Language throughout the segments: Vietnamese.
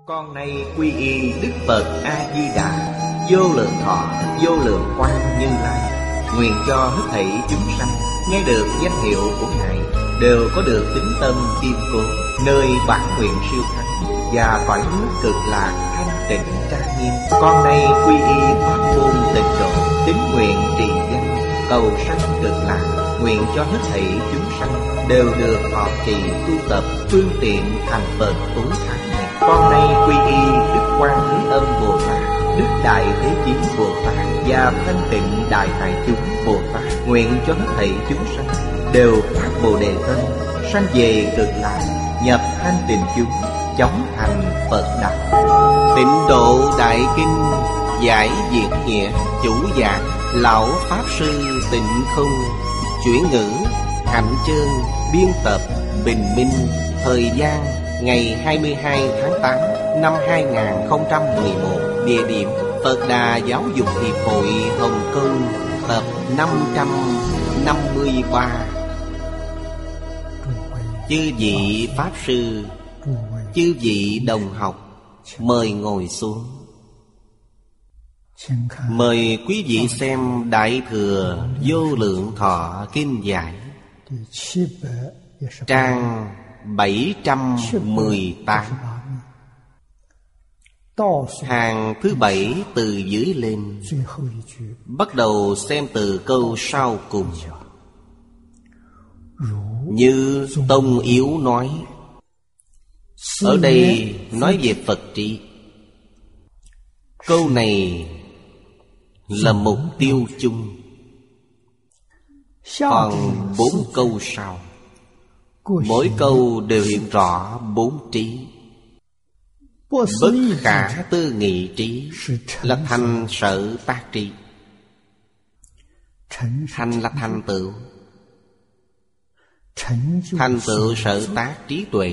Con nay quy y Đức Phật A-di-đà, vô lượng thọ, vô lượng quang Như Lai. Nguyện cho hết thảy chúng sanh nghe được danh hiệu của Ngài đều có được tín tâm kiên cố, nơi bản nguyện siêu thắng và cõi nước cực lạc thanh tịnh trang nghiêm. Con nay quy y pháp môn tịnh độ, tín nguyện trì danh, cầu sanh cực lạc. Nguyện cho hết thảy chúng sanh đều được thọ trì tu tập phương tiện thành Phật tối thắng này. Con nay quy y Đức Quan Thế Âm Bồ Tát, Đức Đại Thế Chí Bồ Tát và Thanh Tịnh Đại Hải Chúng Bồ Tát. Nguyện cho hết thảy chúng sanh đều phát Bồ Đề tâm, sanh về cực lạc, nhập thanh tịnh chúng, chóng thành Phật đạo. Tịnh Độ Đại Kinh giải Việt nghĩa, chủ giảng Lão Pháp Sư Tịnh Không, chuyển ngữ Hạnh Chương, biên tập Bình Minh. Thời gian ngày 22 tháng 8 năm 2011. Địa điểm Phật Đà Giáo dục Hiệp hội Hồng Kông, tập 553. Chư vị Pháp Sư, chư vị đồng học, mời ngồi xuống. Mời quý vị xem Đại Thừa Vô Lượng Thọ Kinh giải, trang 718, hàng thứ 7 từ dưới lên. Bắt đầu xem từ câu sau cùng. Như Tông Yếu nói, ở đây nói về Phật trị. Câu này là mục tiêu chung. Còn 4 câu sau, mỗi câu đều hiện rõ 4 trí. Bất khả tư nghị trí là thành sở tác trí. Thành là thành tựu, thành tựu sở tác trí tuệ.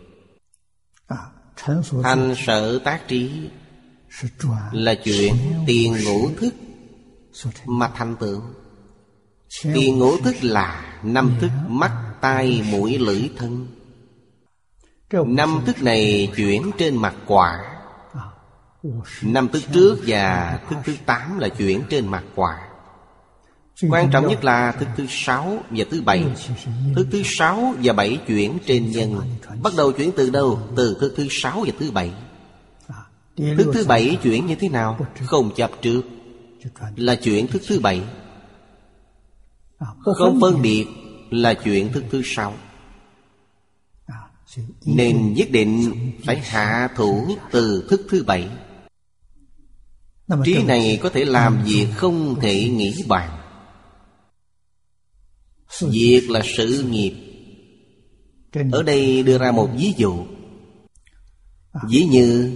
Thành sở tác trí là chuyện tiền ngũ thức mà thành tựu. Tiền ngũ thức là 5 thức mắt, tai, mũi, lưỡi, thân. 5 thức này chuyển trên mặt quả. 5 thức trước và thức thứ 8 là chuyển trên mặt quả. Quan trọng nhất là thức thứ 6 và thứ 7. Thức thứ 6 và 7 chuyển trên nhân. Bắt đầu chuyển từ đâu? Từ thức thứ 6 và thứ 7. Thức thứ 7 chuyển như thế nào? Không chấp trước, là chuyển thức thứ 7. Không phân biệt là chuyển thức thứ 6. Nên nhất định phải hạ thủ từ thức thứ 7. Trí này có thể làm việc không thể nghĩ bàn. Việc là sự nghiệp. Ở đây đưa ra một ví dụ. Ví như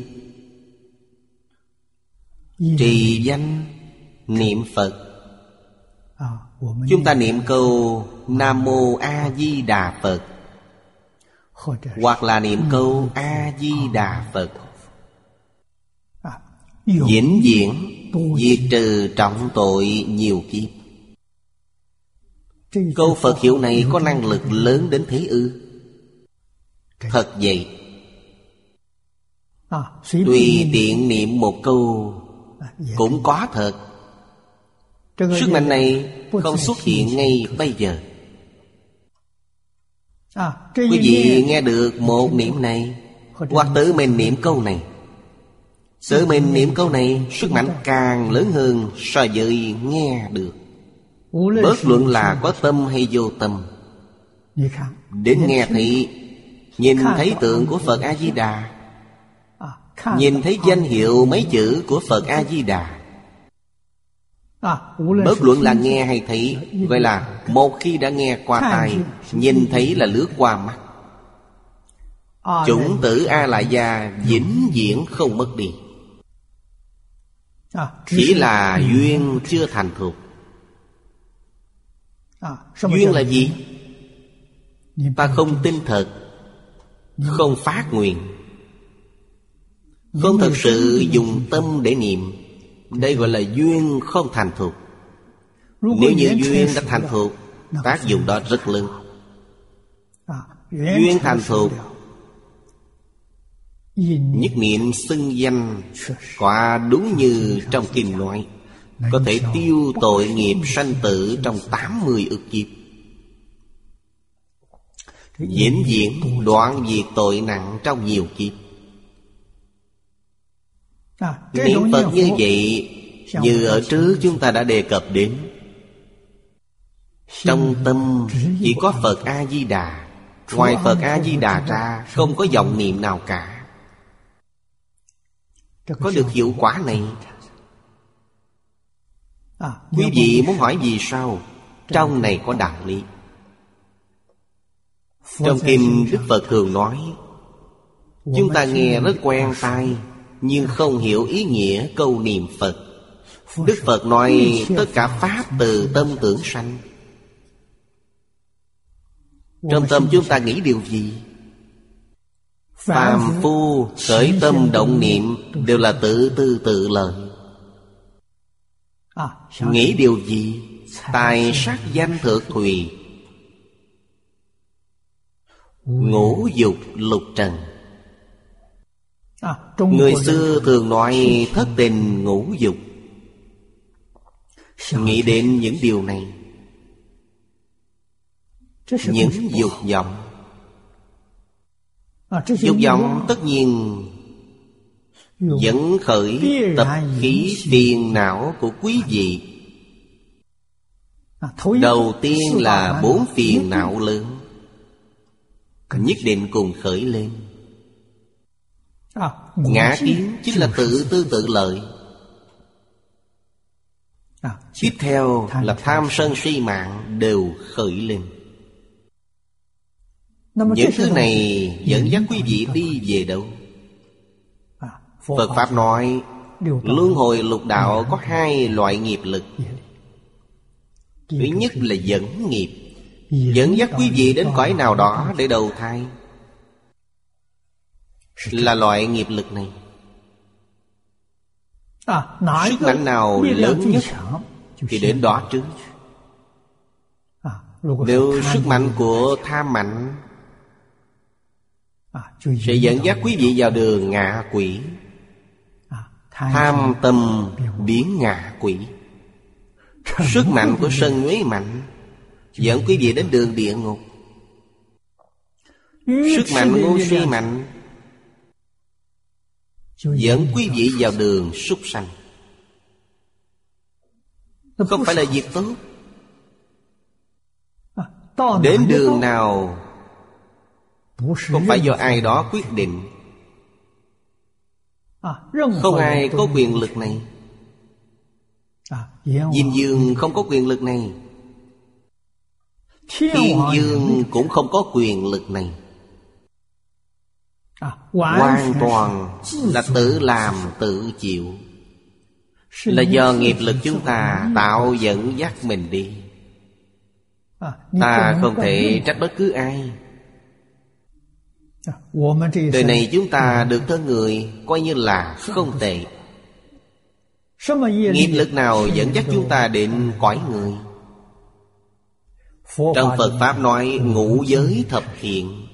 trì danh niệm Phật. Chúng ta niệm câu Nam Mô A Di Đà Phật, hoặc là niệm câu A Di Đà Phật, vĩnh viễn diệt trừ trọng tội nhiều kiếp. Câu Phật hiệu này có năng lực lớn đến thế ư? Thật vậy. Tùy tiện niệm một câu cũng có thật. Sức mạnh này không xuất hiện ngay bây giờ. Quý vị nghe được một niệm này, hoặc tự mình niệm câu này. Tự mình niệm câu này, sức mạnh càng lớn hơn so với nghe được. Bất luận là có tâm hay vô tâm. Đến nghe thị, nhìn thấy tượng của Phật A-di-đà, nhìn thấy danh hiệu mấy chữ của Phật A-di-đà. Bất luận là nghe hay thấy, vậy là một khi đã nghe qua tai, nhìn thấy là lướt qua mắt. Chủng tử A-la-gia vĩnh viễn không mất đi. Chỉ là duyên chưa thành thục. Duyên là gì? Ta không tin thật, không phát nguyện, không thật sự dùng tâm để niệm. Đây gọi là duyên không thành thục. Nếu như duyên đã thành thục, tác dụng đó rất lớn. Duyên thành thục Nhất niệm xưng danh, quả đúng như trong kinh nói, có thể tiêu tội nghiệp sanh tử trong 80 ức kiếp, vĩnh viễn đoạn diệt tội nặng trong nhiều kiếp. Niệm Phật như vậy, như ở trước chúng ta đã đề cập đến, trong tâm chỉ có Phật A-di-đà. Ngoài Phật A-di-đà ra, không có vọng niệm nào cả. Có được hiệu quả này. Quý vị muốn hỏi vì sao? Trong này có đạo lý. Trong kinh Đức Phật thường nói, chúng ta nghe rất quen tai, nhưng không hiểu ý nghĩa câu niệm Phật. Đức Phật nói tất cả pháp từ tâm tưởng sanh. Trong tâm chúng ta nghĩ điều gì? Phàm phu khởi tâm động niệm đều là tự tư tự lợi. Nghĩ điều gì? Tài sắc danh thượng thùy, ngũ dục lục trần. Người xưa thường nói thất tình ngũ dục. Nghĩ đến những điều này, những dục vọng. Dục vọng tất nhiên dẫn khởi tập khí phiền não của quý vị. Đầu tiên là 4 phiền não lớn, nhất định cùng khởi lên. Ngã kiến chính là tự tư tự lợi. Tiếp theo là tham sân si mạng đều khởi lên. Những thứ này dẫn dắt quý vị đi về đâu? Phật Pháp nói luân hồi lục đạo có 2 loại nghiệp lực. Thứ nhất là dẫn nghiệp, dẫn dắt quý vị đến cõi nào đó để đầu thai. Là loại nghiệp lực này. Sức mạnh nào lớn nhất thì đến đó trước. Nếu sức mạnh của tham mạnh sẽ dẫn dắt quý vị vào đường ngạ quỷ. Tham tâm biến ngạ quỷ. Sức mạnh của sân nhuế mạnh dẫn quý vị đến đường địa ngục. Sức mạnh ngu si mạnh dẫn quý vị vào đường súc sanh. Không phải là việc tốt. Đến đường nào không phải do ai đó quyết định. Không ai có quyền lực này. Diêm Dương không có quyền lực này. Thiên Dương cũng không có quyền lực này. Hoàn toàn là tự làm tự chịu. Là do nghiệp lực chúng ta tạo dẫn dắt mình đi. Ta không thể trách bất cứ ai. Đời này chúng ta được thân người coi như là không tệ. Nghiệp lực nào dẫn dắt chúng ta đến cõi người? Trong Phật Pháp nói ngũ giới thập thiện.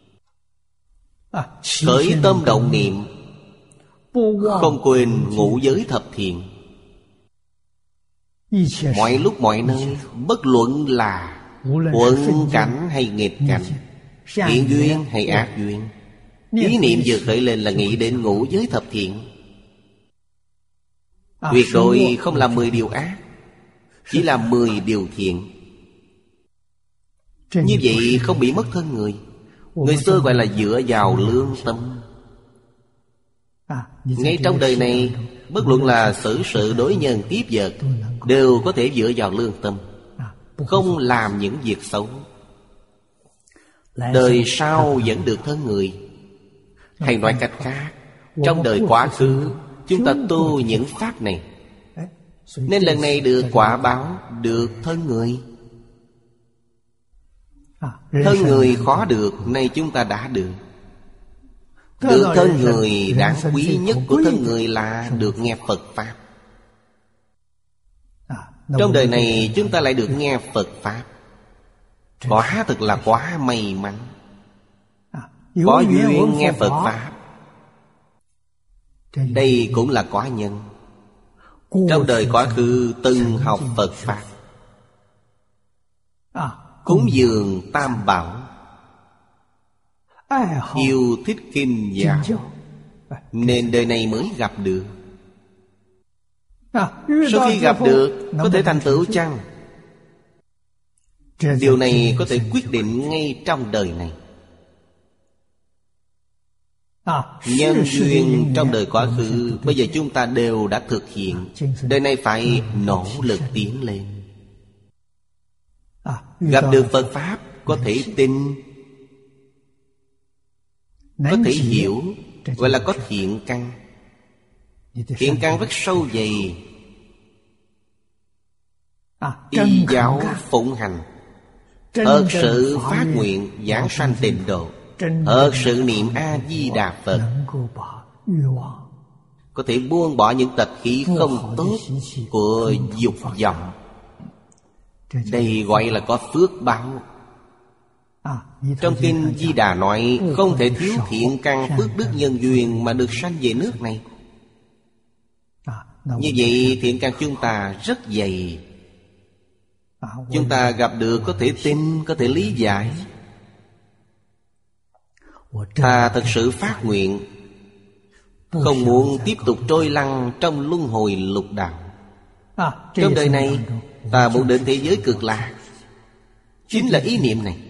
Khởi tâm động niệm không quên ngũ giới thập thiện. Mọi lúc mọi nơi, bất luận là thuận cảnh hay nghịch cảnh, thiện duyên hay ác duyên, ý niệm vừa khởi lên là nghĩ đến ngũ giới thập thiện. Tuyệt đối không là 10 điều ác, chỉ là 10 điều thiện. Như vậy không bị mất thân người. Người xưa gọi là dựa vào lương tâm. Ngay trong đời này, bất luận là xử sự đối nhân tiếp vật, đều có thể dựa vào lương tâm, không làm những việc xấu. Đời sau vẫn được thân người. Hay nói cách khác, trong đời quá khứ chúng ta tu những pháp này, nên lần này được quả báo, được thân người. Thân người khó được, nay chúng ta đã được. Được thân người đáng quý nhất của thân người là được nghe Phật Pháp. Trong đời này chúng ta lại được nghe Phật Pháp, quả thực là quá may mắn. Có duyên nghe Phật Pháp Đây cũng là quả nhân. Trong đời quá khứ từng học Phật Pháp, cúng dường Tam Bảo, yêu thích kinh giáo, nên đời này mới gặp được. Sau khi gặp được, có thể thành tựu chăng? Điều này có thể quyết định ngay trong đời này. Nhân duyên trong đời quá khứ bây giờ chúng ta đều đã thực hiện. Đời này phải nỗ lực tiến lên. Gặp được Phật Pháp, có thể tin, có thể hiểu, gọi là có thiện căn. Thiện căn rất sâu dày. Y giáo phụng hành, thật sự phát nguyện giảng sanh tịnh độ, thật sự niệm A-di-đà Phật, có thể buông bỏ những tật khí không tốt của dục vọng. Đây gọi là có phước báo. Trong kinh Di Đà nói không thể thiếu thiện căn phước đức nhân duyên mà được sanh về nước này. Như vậy thiện căn chúng ta rất dày. Chúng ta gặp được có thể tin, có thể lý giải. Ta thật sự phát nguyện không muốn tiếp tục trôi lăn trong luân hồi lục đạo. Trong đời này ta muốn đến thế giới cực lạc. Chính là ý niệm này.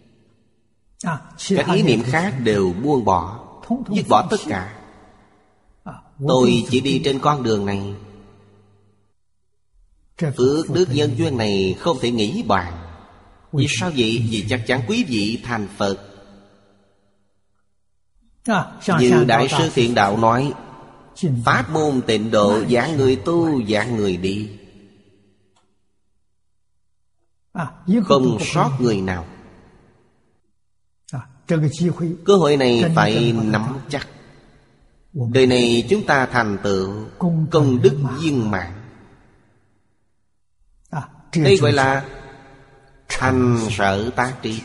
Các ý niệm khác đều buông bỏ, dứt bỏ tất cả. Tôi chỉ đi trên con đường này. Phước đức nhân duyên này không thể nghĩ bàn. Vì sao vậy? Vì chắc chắn quý vị thành Phật. Như Đại sư Thiện Đạo nói, pháp môn tịnh độ giảng người tu, giảng người đi, không sót người nào. Cơ hội này phải nắm chắc. Đời này chúng ta thành tựu công đức viên mãn. Đây gọi là thành sở tác trí.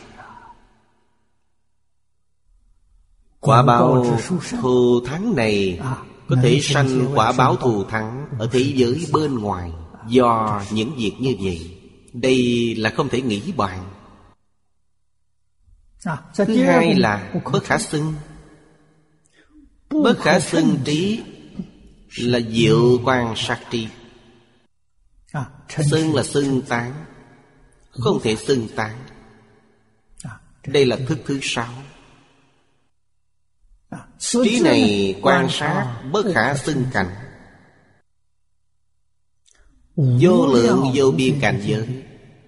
Quả báo thù thắng này có thể sanh quả báo thù thắng ở thế giới bên ngoài do những việc như vậy. Đây là không thể nghĩ bàn. Thứ hai là bất khả xưng. Bất khả xưng trí là diệu quan sát trí. Xưng là xưng tán, không thể xưng tán. Đây là thức thứ 6. Trí này quan sát bất khả xưng cảnh, vô lượng vô biên cảnh giới.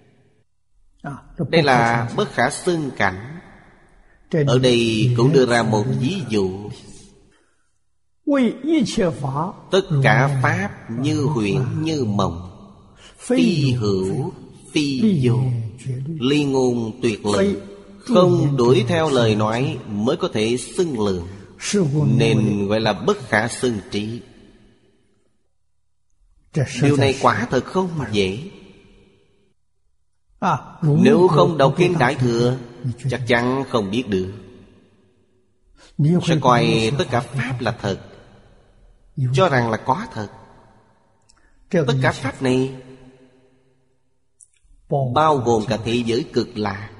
Đây là bất khả xưng cảnh. Ở đây cũng đưa ra một ví dụ. Tất cả pháp như huyễn như mộng, phi hữu phi vô, ly ngôn tuyệt lực, không đuổi theo lời nói mới có thể xưng lượng, nên gọi là bất khả xưng trí. Điều này quả thật không dễ. Nếu không đọc kinh Đại Thừa, chắc chắn không biết được. Sẽ coi tất cả pháp là thật, cho rằng là có thật. Tất cả pháp này bao gồm cả thế giới cực lạc,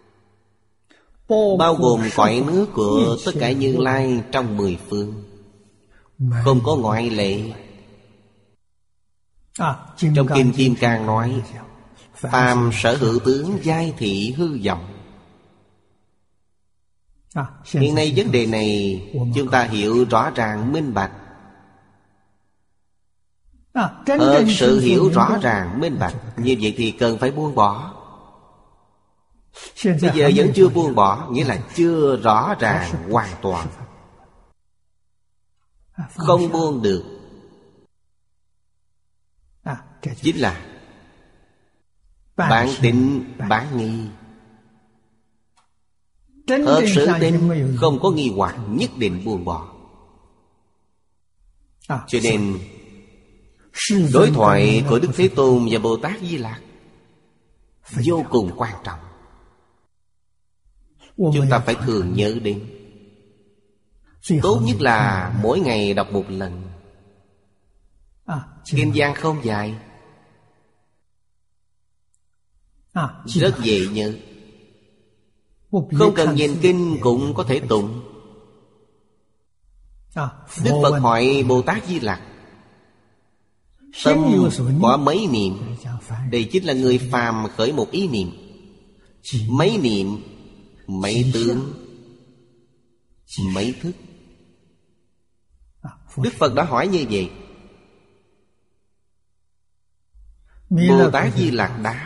bao gồm cõi nước của tất cả Như Lai trong 10 phương, không có ngoại lệ. Trong kinh Kim Cang nói, phàm sở hữu tướng giai thị hư vọng. Hiện nay vấn đề này chúng ta hiểu rõ ràng minh bạch. Thật sự hiểu rõ ràng minh bạch, như vậy thì cần phải buông bỏ. Bây giờ vẫn chưa buông bỏ, nghĩa là chưa rõ ràng hoàn toàn. Không buông được chính là bản tịnh bản nghi. Thật sự tin, không có nghi hoặc, nhất định buông bỏ. Cho nên đối thoại của Đức Thế Tôn và Bồ Tát Di Lặc vô cùng quan trọng. Chúng ta phải thường nhớ đến. Tốt nhất là mỗi ngày đọc một lần. Kinh văn không dài, rất dễ nhớ. Không cần nhìn kinh cũng có thể tụng. Đức Phật hỏi Bồ Tát Di Lặc: tâm có mấy niệm? Đây chính là người phàm khởi một ý niệm. Mấy niệm, mấy tướng, mấy thức. Đức Phật đã hỏi như vậy. Bồ Tát Di Lặc đáp: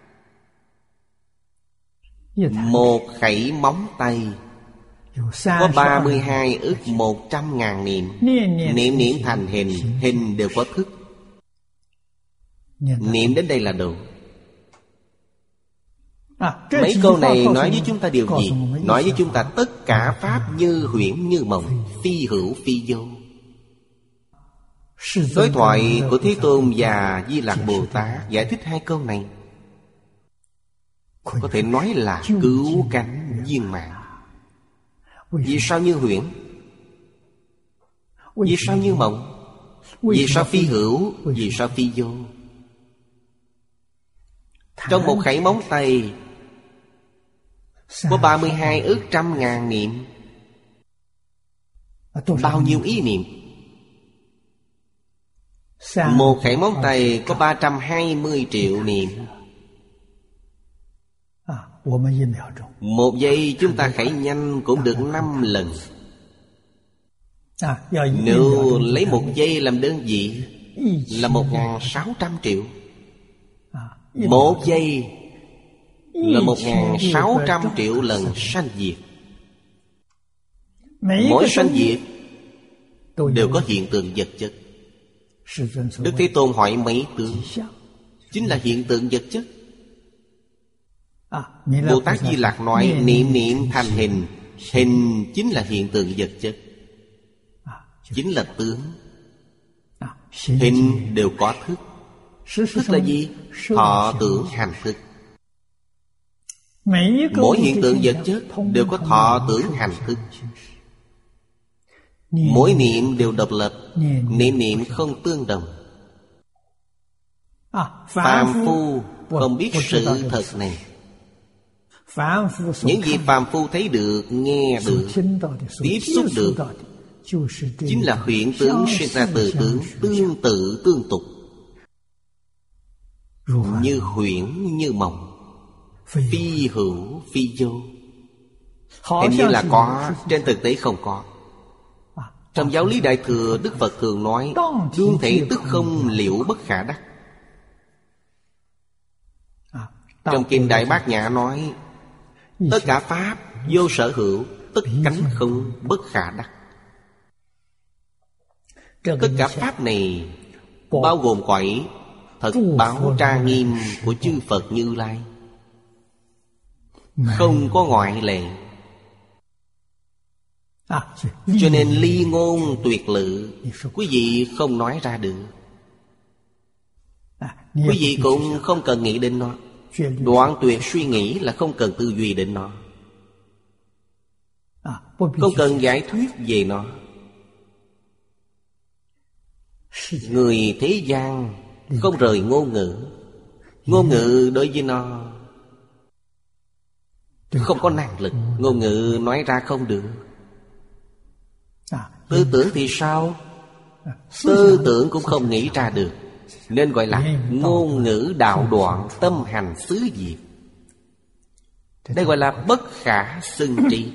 một khẩy móng tay có 32 ức 100.000 niệm. Niệm niệm thành hình, hình đều có thức. Niệm đến đây là đủ. Mấy câu này nói với chúng ta điều gì? Nói với chúng ta tất cả pháp như huyễn như mộng, phi hữu phi vô. Đối thoại của Thế Tôn và Di Lặc Bồ Tát giải thích hai câu này, có thể nói là cứu cánh viên mãn. Vì sao như huyễn? Vì sao như mộng? Vì sao phi hữu? Vì sao phi vô? Trong một khẩy móng tay có 32 ức 100.000 niệm. Bao nhiêu ý niệm? Một khẩy móng tay có 320 triệu niệm. Một giây chúng ta khẩy nhanh cũng được 5 lần. Nếu lấy một giây làm đơn vị là 1.600 triệu. Một giây là 1.600 triệu lần sanh diệt. Mỗi sanh diệt đều có hiện tượng vật chất. Đức Thế Tôn hỏi mấy tướng, chính là hiện tượng vật chất. Bồ Tát Di Lặc nói niệm niệm thành hình. Hình chính là hiện tượng vật chất, chính là tướng. Hình đều có thức. Thức là gì? Thọ tưởng hành thức. Mỗi hiện tượng vật chất đều có thọ tưởng hành thức. Mỗi niệm đều độc lập, niệm niệm không tương đồng. Phàm phu không biết sự thật này. Những gì phàm phu thấy được, nghe được, tiếp xúc được chính là huyễn tướng sinh ra từ tướng, tương tự tương tục, như huyễn như mộng, phi hữu phi vô. Hình như là có, trên thực tế không có. Trong giáo lý Đại Thừa, Đức Phật thường nói đương thể tức không liễu bất khả đắc. Trong Kinh Đại Bát Nhã nói tất cả pháp vô sở hữu, tất cánh không bất khả đắc. Tất cả pháp này bao gồm cõi thật báo tra nghiêm của chư Phật Như Lai, không có ngoại lệ. Cho nên ly ngôn tuyệt lự, quý vị không nói ra được. Quý vị cũng không cần nghĩ đến nó. Đoạn tuyệt suy nghĩ là không cần tư duy đến nó, không cần giải thuyết về nó. Người thế gian không rời ngôn ngữ. Ngôn ngữ đối với nó không có năng lực. Ngôn ngữ nói ra không được. Tư tưởng thì sao? Tư tưởng cũng không nghĩ ra được, nên gọi là ngôn ngữ đạo đoạn, tâm hành xứ diệt. Đây gọi là bất khả xưng trí.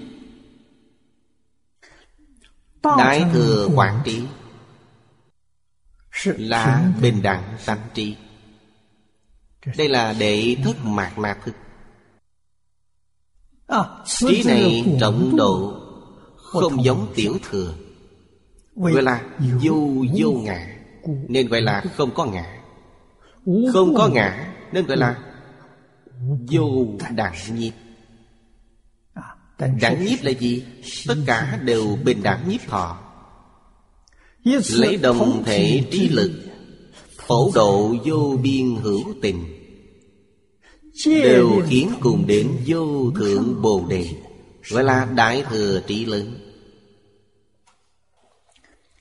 Đại thừa quán trí là bình đẳng tánh trí. Đây là đệ thất mạt na thức. Trí này trọng độ, không giống tiểu thừa, gọi là vô ngã, nên gọi là không có ngã. Không có ngã nên gọi là vô đẳng nhiếp. Đẳng nhiếp là gì? Tất cả đều bình đẳng nhiếp thọ. Lấy đồng thể trí lực phổ độ vô biên hữu tình, đều khiến cùng đến vô thượng bồ đề, gọi là đại thừa trí lớn.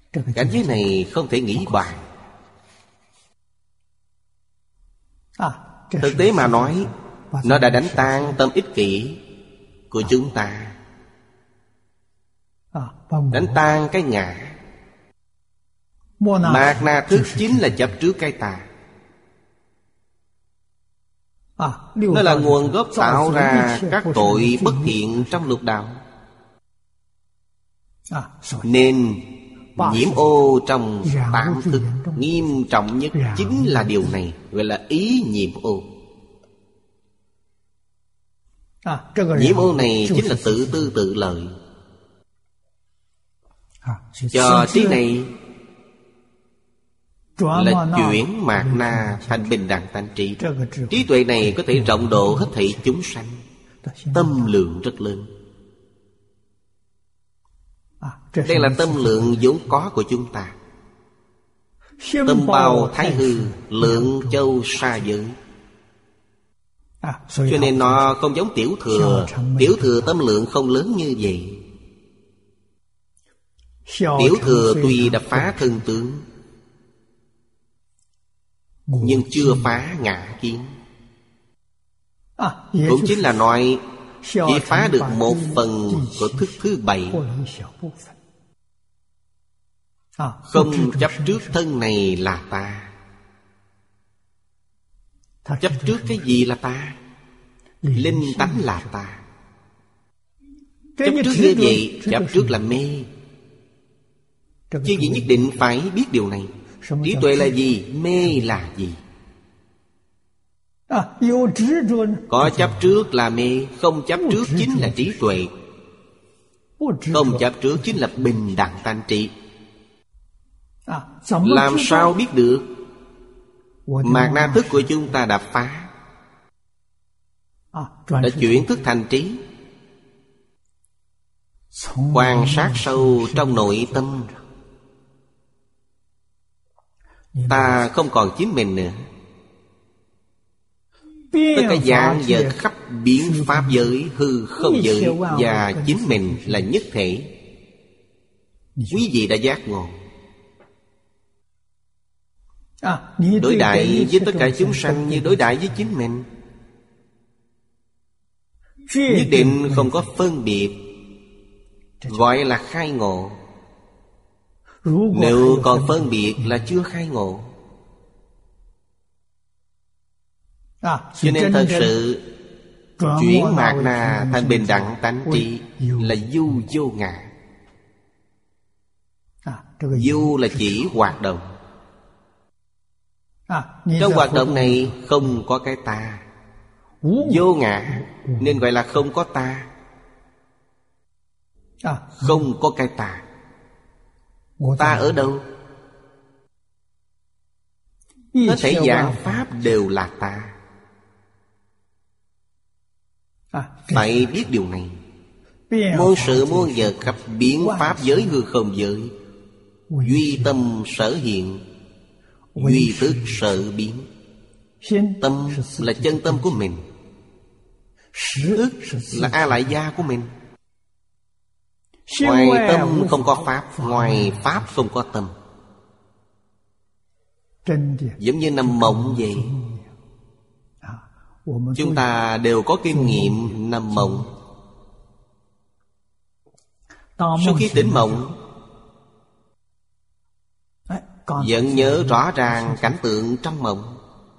Cảnh giới này không thể nghĩ bàn. Thực tế mà nói, nó đã đánh tan tâm ích kỷ của chúng ta, đánh tan cái ngã. Mạt na thức chính là chấp trước cái ta. Nó là nguồn gốc tạo ra các tội bất thiện trong lục đạo. Nên nhiễm ô trong tám thức nghiêm trọng nhất chính là điều này, gọi là ý nhiễm ô. Nhiễm ô này chính là tự tư tự lợi. Cho trí này là chuyển mạt na thành bình đẳng tánh trí. Trí tuệ này có thể rộng độ hết thảy chúng sanh, tâm lượng rất lớn. Đây là tâm lượng vốn có của chúng ta. Tâm bao thái hư, lượng châu sa giới. Cho nên nó không giống tiểu thừa. Tiểu thừa tâm lượng không lớn như vậy. Tiểu thừa tuy đã phá thân tướng, nhưng chưa phá ngã kiến. Cũng chính là nói chỉ phá được một phần của thức thứ 7. Không chấp trước thân này là ta. Chấp trước cái gì là ta? Linh tánh là ta. Chấp trước như vậy, chấp trước là mê. Chứ gì nhất định phải biết điều này. Trí tuệ là gì? Mê là gì? Có chấp trước là mê, không chấp trước chính là trí tuệ. Không chấp trước chính là bình đẳng tánh trí. Làm sao biết được? Mạt na thức của chúng ta đã phá, đã chuyển thức thành trí. Quan sát sâu trong nội tâm, ta không còn chính mình nữa. Tất cả dạng vật khắp biến pháp giới, hư không giới và chính mình là nhất thể. Quý vị đã giác ngộ. Đối đãi với tất cả chúng sanh như đối đãi với chính mình. Nhất định không có phân biệt, gọi là khai ngộ. Nếu còn phân biệt là chưa khai ngộ. Cho nên thật sự chuyển mạt na thành bình đẳng tánh trí là du vô ngã. Du là chỉ hoạt động. Trong hoạt động này không có cái ta. Vô ngã nên gọi là không có ta. Không có cái ta. Ta ở đâu? Hết thảy dạng pháp đều là ta. Phải biết điều này. Muôn sự muôn vật khắp biến pháp giới hư không giới, duy tâm sở hiện, duy thức sở biến. Tâm là chân tâm của mình. Thức là A Lại Gia của mình. Ngoài tâm không có pháp, ngoài pháp không có tâm. Giống như nằm mộng vậy. Chúng ta đều có kinh nghiệm nằm mộng. Sau khi tỉnh mộng, vẫn nhớ rõ ràng cảnh tượng trong mộng.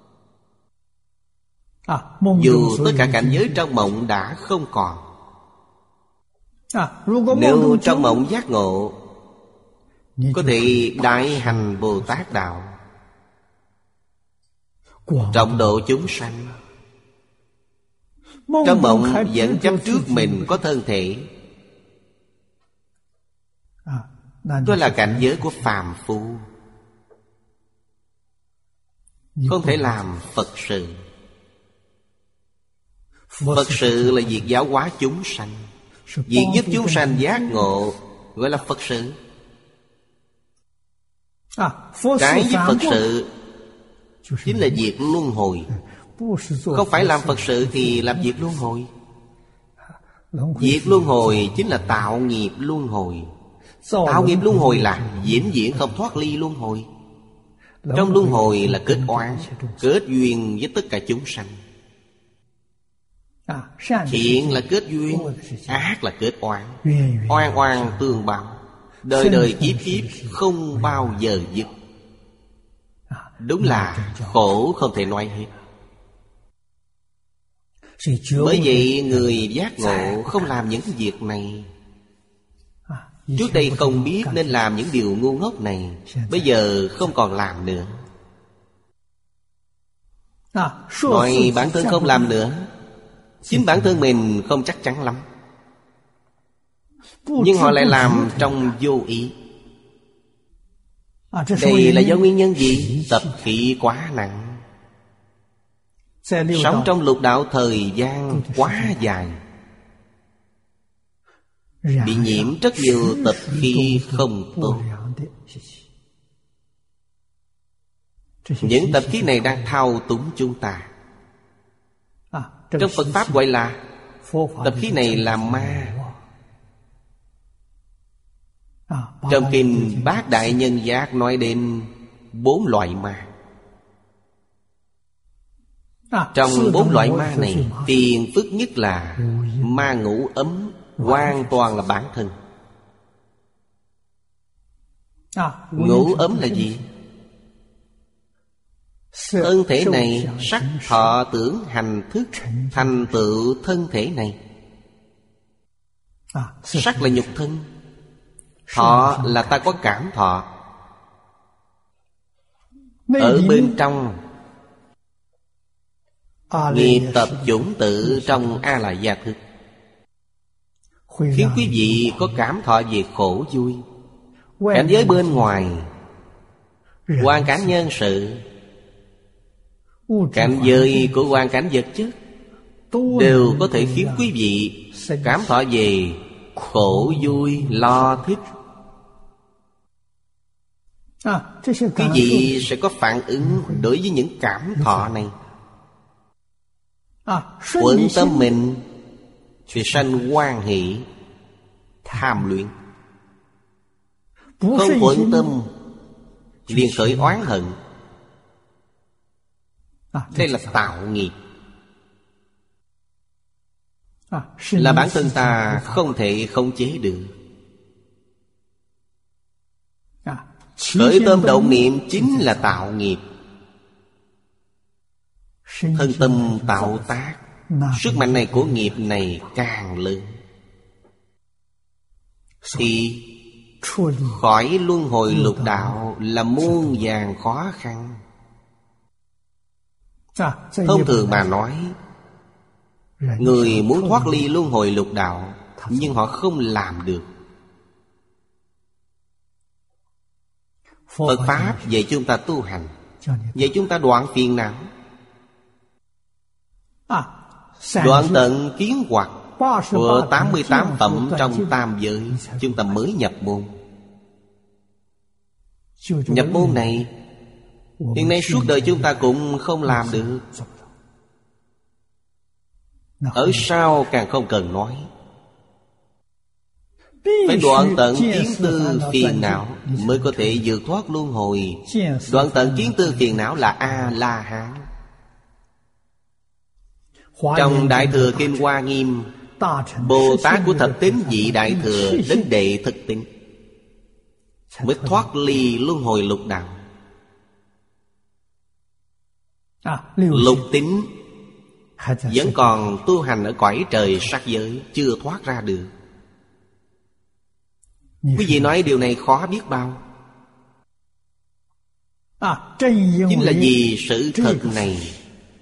Dù tất cả cảnh giới trong mộng đã không còn. Nếu trong mộng giác ngộ, có thể đại hành Bồ Tát đạo, trọng độ chúng sanh. Trong mộng vẫn chấp trước mình có thân thể. Đó là cảnh giới của phàm phu, không thể làm Phật sự. Phật sự là việc giáo hóa chúng sanh, việc giúp chúng sanh giác ngộ, gọi là Phật sự. Trái với Phật sự chính là việc luân hồi. Không phải làm Phật sự thì làm việc luân hồi. Việc luân hồi chính là tạo nghiệp luân hồi. Tạo nghiệp luân hồi là vĩnh viễn không thoát ly luân hồi. Trong luân hồi là kết oán, kết duyên với tất cả chúng sanh. Thiện là kết duyên, ác là kết oán. Oan oan tương báo, đời đời kiếp kiếp không bao giờ dứt. Đúng là khổ không thể nói hết. Bởi vậy người giác ngộ không làm những việc này. Trước đây không biết nên làm những điều ngu ngốc này, bây giờ không còn làm nữa. Nói bản thân không làm nữa, chính bản thân mình không chắc chắn lắm, nhưng họ lại làm trong vô ý. Đây là do nguyên nhân gì? Tập khí quá nặng. Sống trong lục đạo thời gian quá dài, bị nhiễm rất nhiều tập khí không tốt. Những tập khí này đang thao túng chúng ta. Trong Phật Pháp gọi là tập khí này là ma. Trong kinh Bát Đại Nhân Giác nói đến 4 loại ma. Trong 4 loại ma này, phiền phức nhất là ma ngũ ấm, hoàn toàn là bản thân. Ngũ ấm là gì? Thân thể này sắc thọ tưởng hành thức thành tựu thân thể này. Sắc là nhục thân, thọ là ta có cảm thọ. Ở bên trong nghiệp tập chủng tử trong A La Gia Thức, khiến quý vị có cảm thọ về khổ vui. Cảnh giới bên ngoài, hoàn cảnh nhân sự, cảnh giới của hoàn cảnh vật chất đều có thể khiến quý vị cảm thọ về khổ vui lo thích. Quý vị sẽ có phản ứng đối với những cảm thọ này. Quận tâm mình thì sanh hoan hỷ, tham luyện. Không quận tâm liền khởi oán hận. Đây là tạo nghiệp, là bản thân ta không thể khống chế được. Khởi tâm động niệm chính là tạo nghiệp. Thân tâm tạo tác, sức mạnh này của nghiệp này càng lớn, thì khỏi luân hồi lục đạo là muôn vàn khó khăn. Thông thường mà nói, người muốn thoát ly luân hồi lục đạo, nhưng họ không làm được. Phật Pháp dạy chúng ta tu hành, dạy chúng ta đoạn phiền não, đoạn tận kiến hoặc của 88 phẩm trong tam giới, chúng ta mới nhập môn. Nhập môn này hiện nay suốt đời chúng ta cũng không làm được. Ở sau càng không cần nói. Phải đoạn tận kiến tư phiền não mới có thể vượt thoát luân hồi. Đoạn tận kiến tư phiền não là A-la-hán. Trong Đại Thừa Kinh Hoa Nghiêm, Bồ Tát của thập tín vị Đại Thừa đến đệ thực tín mới thoát ly luân hồi lục đạo. Lục tín vẫn còn tu hành ở cõi trời sắc giới, chưa thoát ra được. Quý vị nói điều này khó biết bao. Chính là vì sự thật này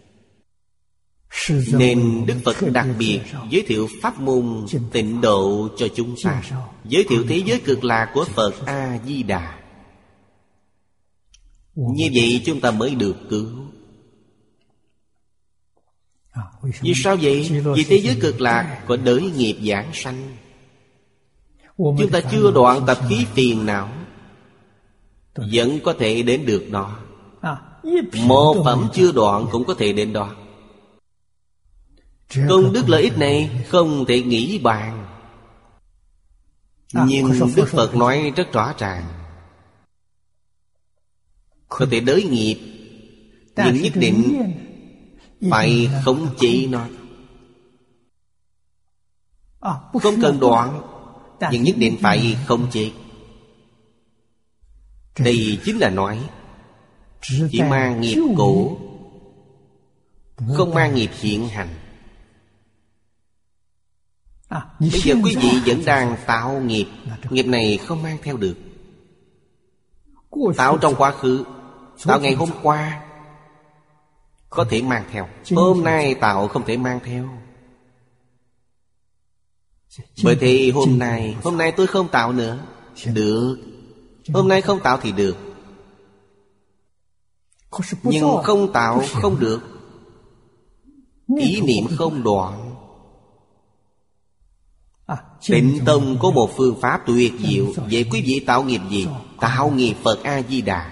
nên Đức Phật đặc biệt giới thiệu pháp môn tịnh độ cho chúng ta, giới thiệu thế giới cực lạc của Phật A-di-đà. Như vậy chúng ta mới được cứu. Vì sao vậy? Vì thế giới cực lạc có đới nghiệp giảng sanh. Chúng ta chưa đoạn tập khí phiền não, vẫn có thể đến được đó. Một phẩm chưa đoạn cũng có thể đến đó. Công đức lợi ích này không thể nghĩ bàn. Nhưng Đức Phật nói rất rõ ràng, có thể đới nghiệp, nhưng nhất định phải khống chế nó. Không cần đoạn, nhưng nhất định phải khống chế. Đây chính là nói chỉ mang nghiệp cũ, không mang nghiệp hiện hành. Bây giờ quý vị vẫn đang tạo nghiệp, nghiệp này không mang theo được. Tạo trong quá khứ, tạo ngày hôm qua có thể mang theo, hôm nay tạo không thể mang theo. Bởi thì hôm nay tôi không tạo nữa. Được. Hôm nay không tạo thì được. Nhưng không tạo không được. Ý niệm không đoạn. Tịnh Tông có một phương pháp tuyệt diệu. Vậy quý vị tạo nghiệp gì? Tạo nghiệp Phật A-di-đà.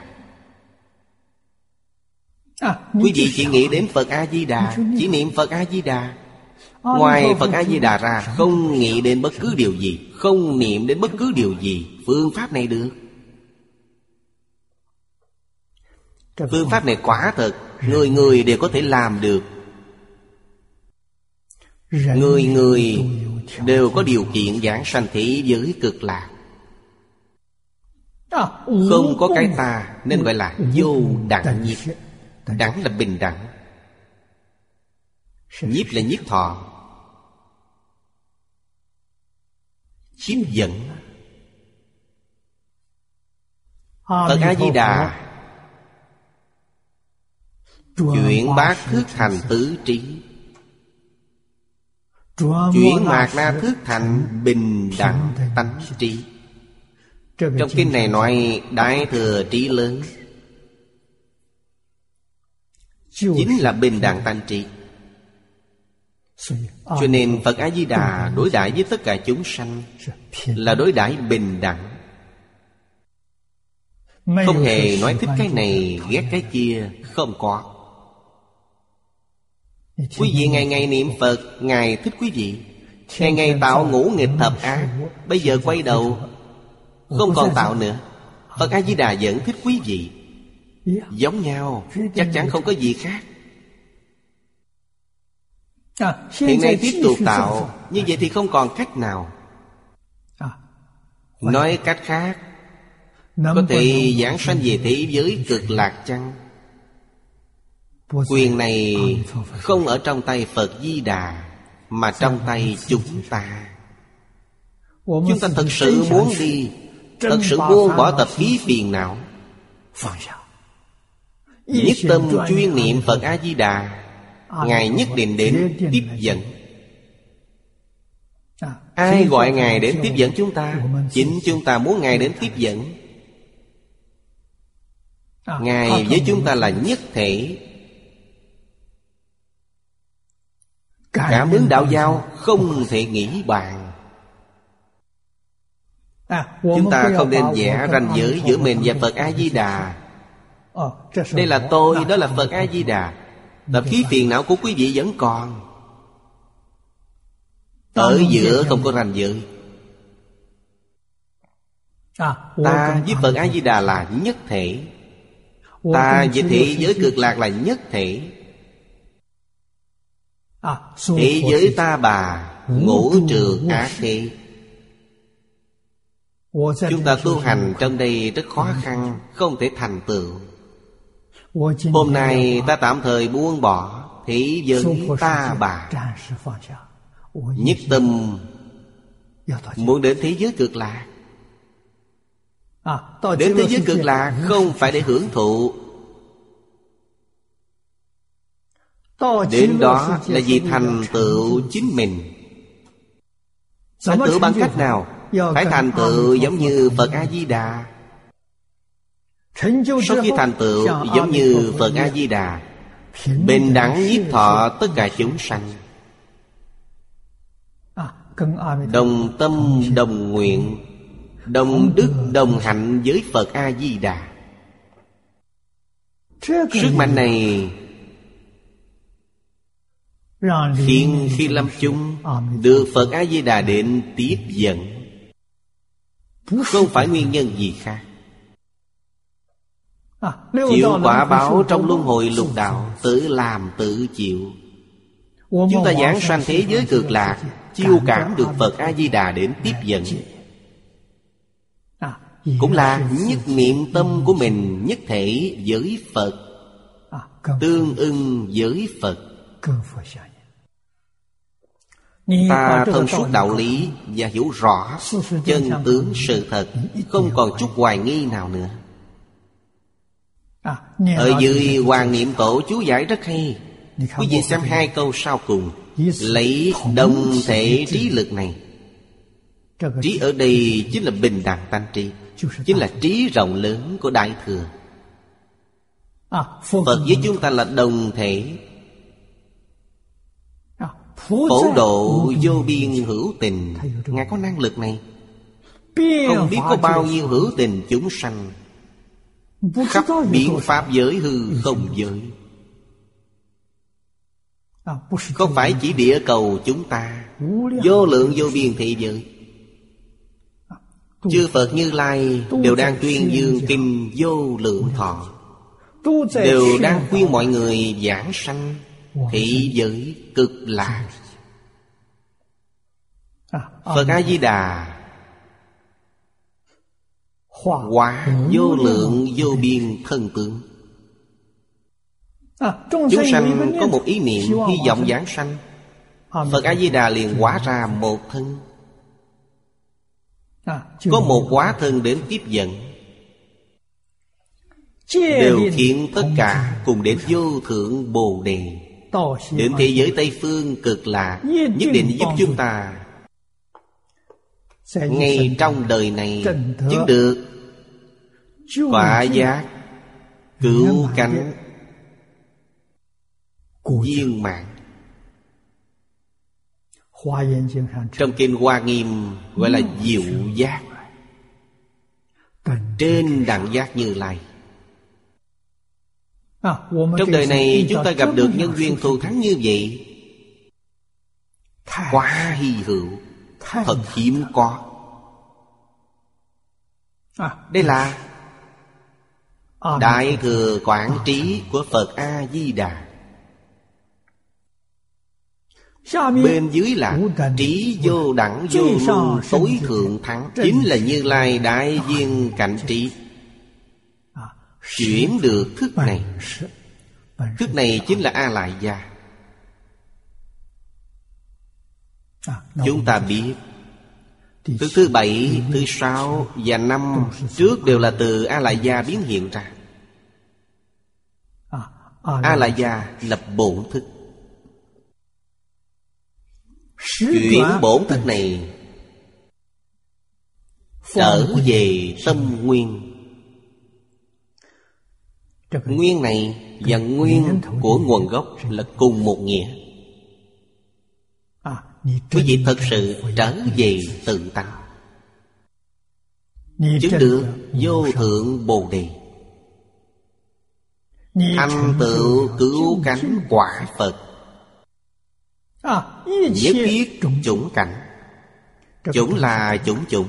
Quý vị chỉ nghĩ đến Phật A-di-đà, chỉ niệm Phật A-di-đà. Ngoài Phật A-di-đà ra, không nghĩ đến bất cứ điều gì, không niệm đến bất cứ điều gì. Phương pháp này được. Phương pháp này quả thật người người đều có thể làm được. Người người đều có điều kiện giảng sanh thế giới cực lạc. Không có cái ta nên gọi là vô đẳng nhiếp. Đẳng là bình đẳng, nhiếp là nhiếp thọ, chiếp dẫn. Phật A-di-đà chuyển bát thức thành tứ trí, chuyển mạt na thức thành bình đẳng tánh trí. Trong kinh này nói đại thừa trí lớn chính là bình đẳng tánh trí. Cho nên Phật A-di-đà đối đãi với tất cả chúng sanh là đối đãi bình đẳng, không hề nói thích cái này ghét cái kia. Không có. Quý vị ngày ngày niệm Phật, Ngài thích quý vị. Ngày ngày tạo ngũ nghịch thập ác, bây giờ quay đầu không còn tạo nữa. Phật A-di-đà vẫn thích quý vị. Giống nhau, chắc chắn không có gì khác. Hiện nay tiếp tục tạo, như vậy thì không còn cách nào. Nói cách khác, có thể giảng sanh về thế giới cực lạc chăng? Quyền này không ở trong tay Phật Di Đà, mà trong tay chúng ta. Chúng ta thật sự muốn đi, thật sự buông bỏ tập khí phiền não, nhất tâm chuyên niệm Phật A-di-đà, Ngài nhất định đến tiếp dẫn. Ai gọi Ngài đến tiếp dẫn chúng ta? Chính chúng ta muốn Ngài đến tiếp dẫn. Ngài với chúng ta là nhất thể. Cảm ứng đạo giao không thể nghĩ bàn. Chúng ta không nên vẽ ranh giới giữa mình và Phật A-di-đà. Đây là tôi, đó là Phật A-di-đà. Tập khí phiền não của quý vị vẫn còn. Ở giữa không có ranh giới. Ta với Phật A-di-đà là nhất thể. Ta với thế giới cực lạc là nhất thể. Thế giới ta bà, ngũ trường ác thế. Chúng ta tu hành trong đây rất khó khăn, không thể thành tựu. Hôm nay ta tạm thời buông bỏ thế giới ta bà, nhất tâm muốn đến thế giới cực lạc. Đến thế giới cực lạc không phải để hưởng thụ. Đến đó là vì thành tựu chính mình. Thành tựu bằng cách nào? Phải thành tựu giống như Phật A-di-đà. Sau khi thành tựu giống như Phật A-di-đà, bình đẳng nhiếp thọ tất cả chúng sanh, đồng tâm đồng nguyện, đồng đức đồng hạnh với Phật A-di-đà. Sức mạnh này khiến khi lâm chung được Phật A-di-đà đến tiếp dẫn. không phải nguyên nhân gì khác. Chịu quả báo trong luân hồi lục đạo, tự làm tự chịu. Chúng ta giáng sanh thế giới cực lạc, chiêu cảm được Phật A-di-đà đến tiếp dẫn, cũng là nhất niệm tâm của mình nhất thể với Phật, tương ưng với Phật. Ta thông suốt đạo lý và hiểu rõ chân tướng sự thật, không còn chút hoài nghi nào nữa. Ở dưới Hoàng Niệm Tổ chú giải rất hay. Quý vị xem hai câu sau cùng: lấy đồng thể trí lực này. Trí ở đây chính là bình đẳng tánh trí, chính là trí rộng lớn của Đại Thừa. Phật với chúng ta là đồng thể, phổ độ vô biên hữu tình. Ngài có năng lực này. Không biết có bao nhiêu hữu tình chúng sanh khắp biến pháp giới hư không giới. Không phải chỉ địa cầu chúng ta, vô lượng vô biên thế giới. Chư Phật Như Lai đều đang tuyên dương kinh Vô Lượng Thọ, đều đang khuyên mọi người giảng sanh thị giới cực lạc. Phật A-di-đà hóa vô lượng vô biên thân tướng. Chúng sanh có một ý niệm hy vọng giảng sanh, Phật A-di-đà liền hóa ra một thân, có một hóa thân đến tiếp dẫn, đều khiến tất cả cùng đến vô thượng Bồ Đề, đến thế giới Tây Phương cực lạc, nhất định giúp chúng ta ngay trong đời này chứng được quả giác cứu cánh viên mãn. Trong kinh Hoa Nghiêm gọi là diệu giác, trên đẳng giác Như Lai. Trong đời này chúng ta gặp được nhân duyên thù thắng như vậy quá hy hữu, thật hiếm có. Đây là Đại Thừa Quảng Trí của Phật A-di-đà. Bên dưới là trí vô đẳng vô luân tối thượng thắng, chính là Như Lai Đại Viên Cảnh Trí. Chuyển được thức này, thức này chính là A-lại gia. Chúng ta biết thức thứ 7, thứ 6 và 5 trước đều là từ A-lại gia biến hiện ra. A-lại gia lập bổn thức. Chuyển bổn thức này trở về tâm nguyên. Nguyên này và nguyên của nguồn gốc là cùng một nghĩa. Quý vị thật sự trở về tự tánh, chứng được vô thượng Bồ Đề, thành tựu cứu cánh quả Phật, nhất thiết chủng cảnh. Chủng là chủng chủng,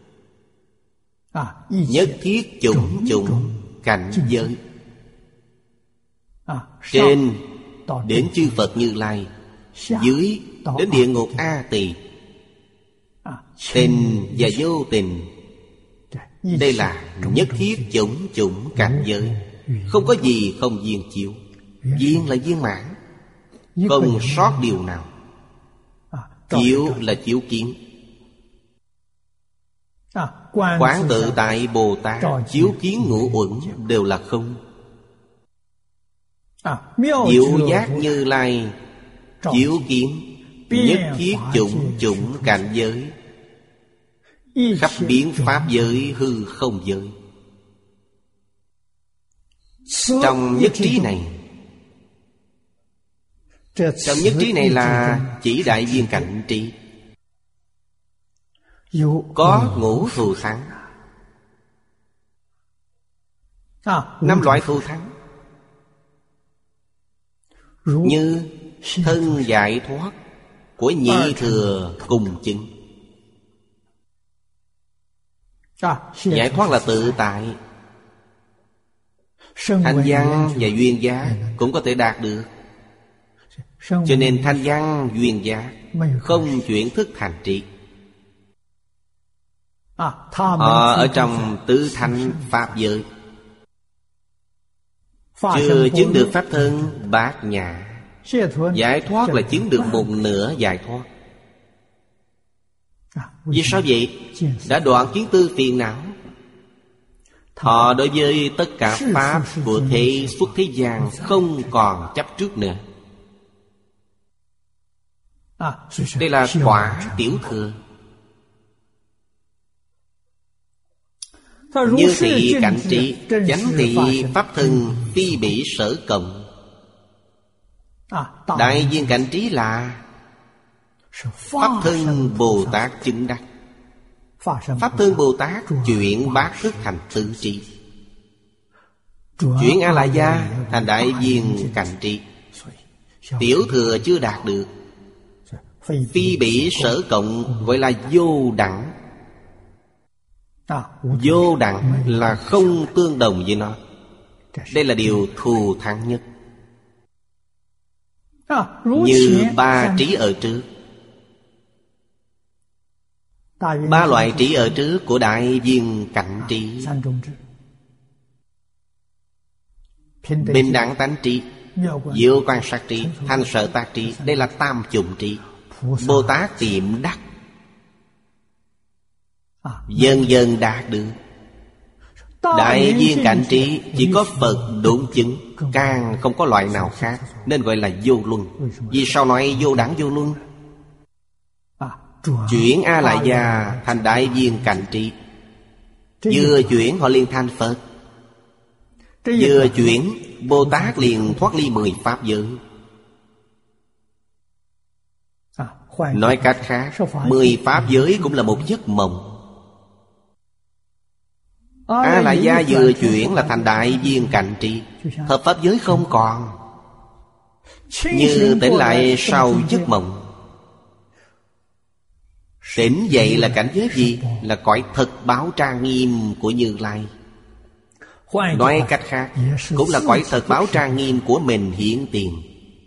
nhất thiết chủng chủng cảnh giới. Trên đến chư Phật Như Lai, dưới đến địa ngục A Tỳ, tình và vô tình. Đây là nhất thiết chủng chủng cảnh giới. Không có gì không viên chiếu. Viên là viên mãn, không sót điều nào. Chiếu là chiếu kiến. Quán tự tại Bồ Tát chiếu kiến ngũ uẩn đều là không. Diệu giác Như Lai chiếu kiến nhất thiết chủng chủng cảnh giới, khắp biến pháp giới hư không giới. Trong nhất trí này, trong nhất trí này là chỉ đại viên cảnh trí. Có ngũ thù thắng, 5 loại thù thắng, như thân giải thoát của nhị thừa cùng chứng, Giải thoát là tự tại. Thanh văn và duyên giác cũng có thể đạt được. Cho nên thanh văn duyên giác không chuyển thức thành trí. Họ ở trong tứ thánh pháp giới, chưa chứng được pháp thân bát nhã. Giải thoát là chứng được một nửa giải thoát. Vì sao vậy? Đã đoạn kiến tư phiền não. Họ đối với tất cả pháp của thế xuất thế gian không còn chấp trước nữa. Đây là quả tiểu thừa. Như thị cảnh trí, chánh thị pháp thân phi bỉ sở cộng. Đại viên cảnh trí là pháp thân Bồ Tát chứng đắc. Pháp thân Bồ Tát chuyển bát thức thành tứ trí, chuyển A La Gia thành đại viên cảnh trí. Tiểu thừa chưa đạt được. Phi bỉ sở cộng gọi là vô đẳng. Vô đẳng là không tương đồng với nó. Đây là điều thù thắng nhất. Như ba trí ở trước. Ba loại trí ở trước của đại viên cảnh trí: bình đẳng tánh trí, diệu quan sát trí, thanh sở tác trí. Đây là tam chủng trí. Bồ Tát tiệm đắc, dần dần đạt được. Đại viên cảnh trí chỉ có Phật đúng chứng, càng không có loại nào khác, nên gọi là vô luân. Vì sao nói vô đẳng vô luân? Chuyển A La Gia thành đại viên cảnh trí. Vừa chuyển họ liền thành Phật. Vừa chuyển Bồ Tát liền thoát ly 10 pháp giới. Nói cách khác, 10 pháp giới cũng là một giấc mộng. A La Gia vừa chuyển là thành đại viên cảnh trí. Thập pháp giới không còn, như tỉnh lại sau giấc mộng. Tỉnh dậy là cảnh giới gì? Là cõi thực báo trang nghiêm của Như Lai. Nói cách khác, cũng là cõi thực báo trang nghiêm của mình hiện tiền.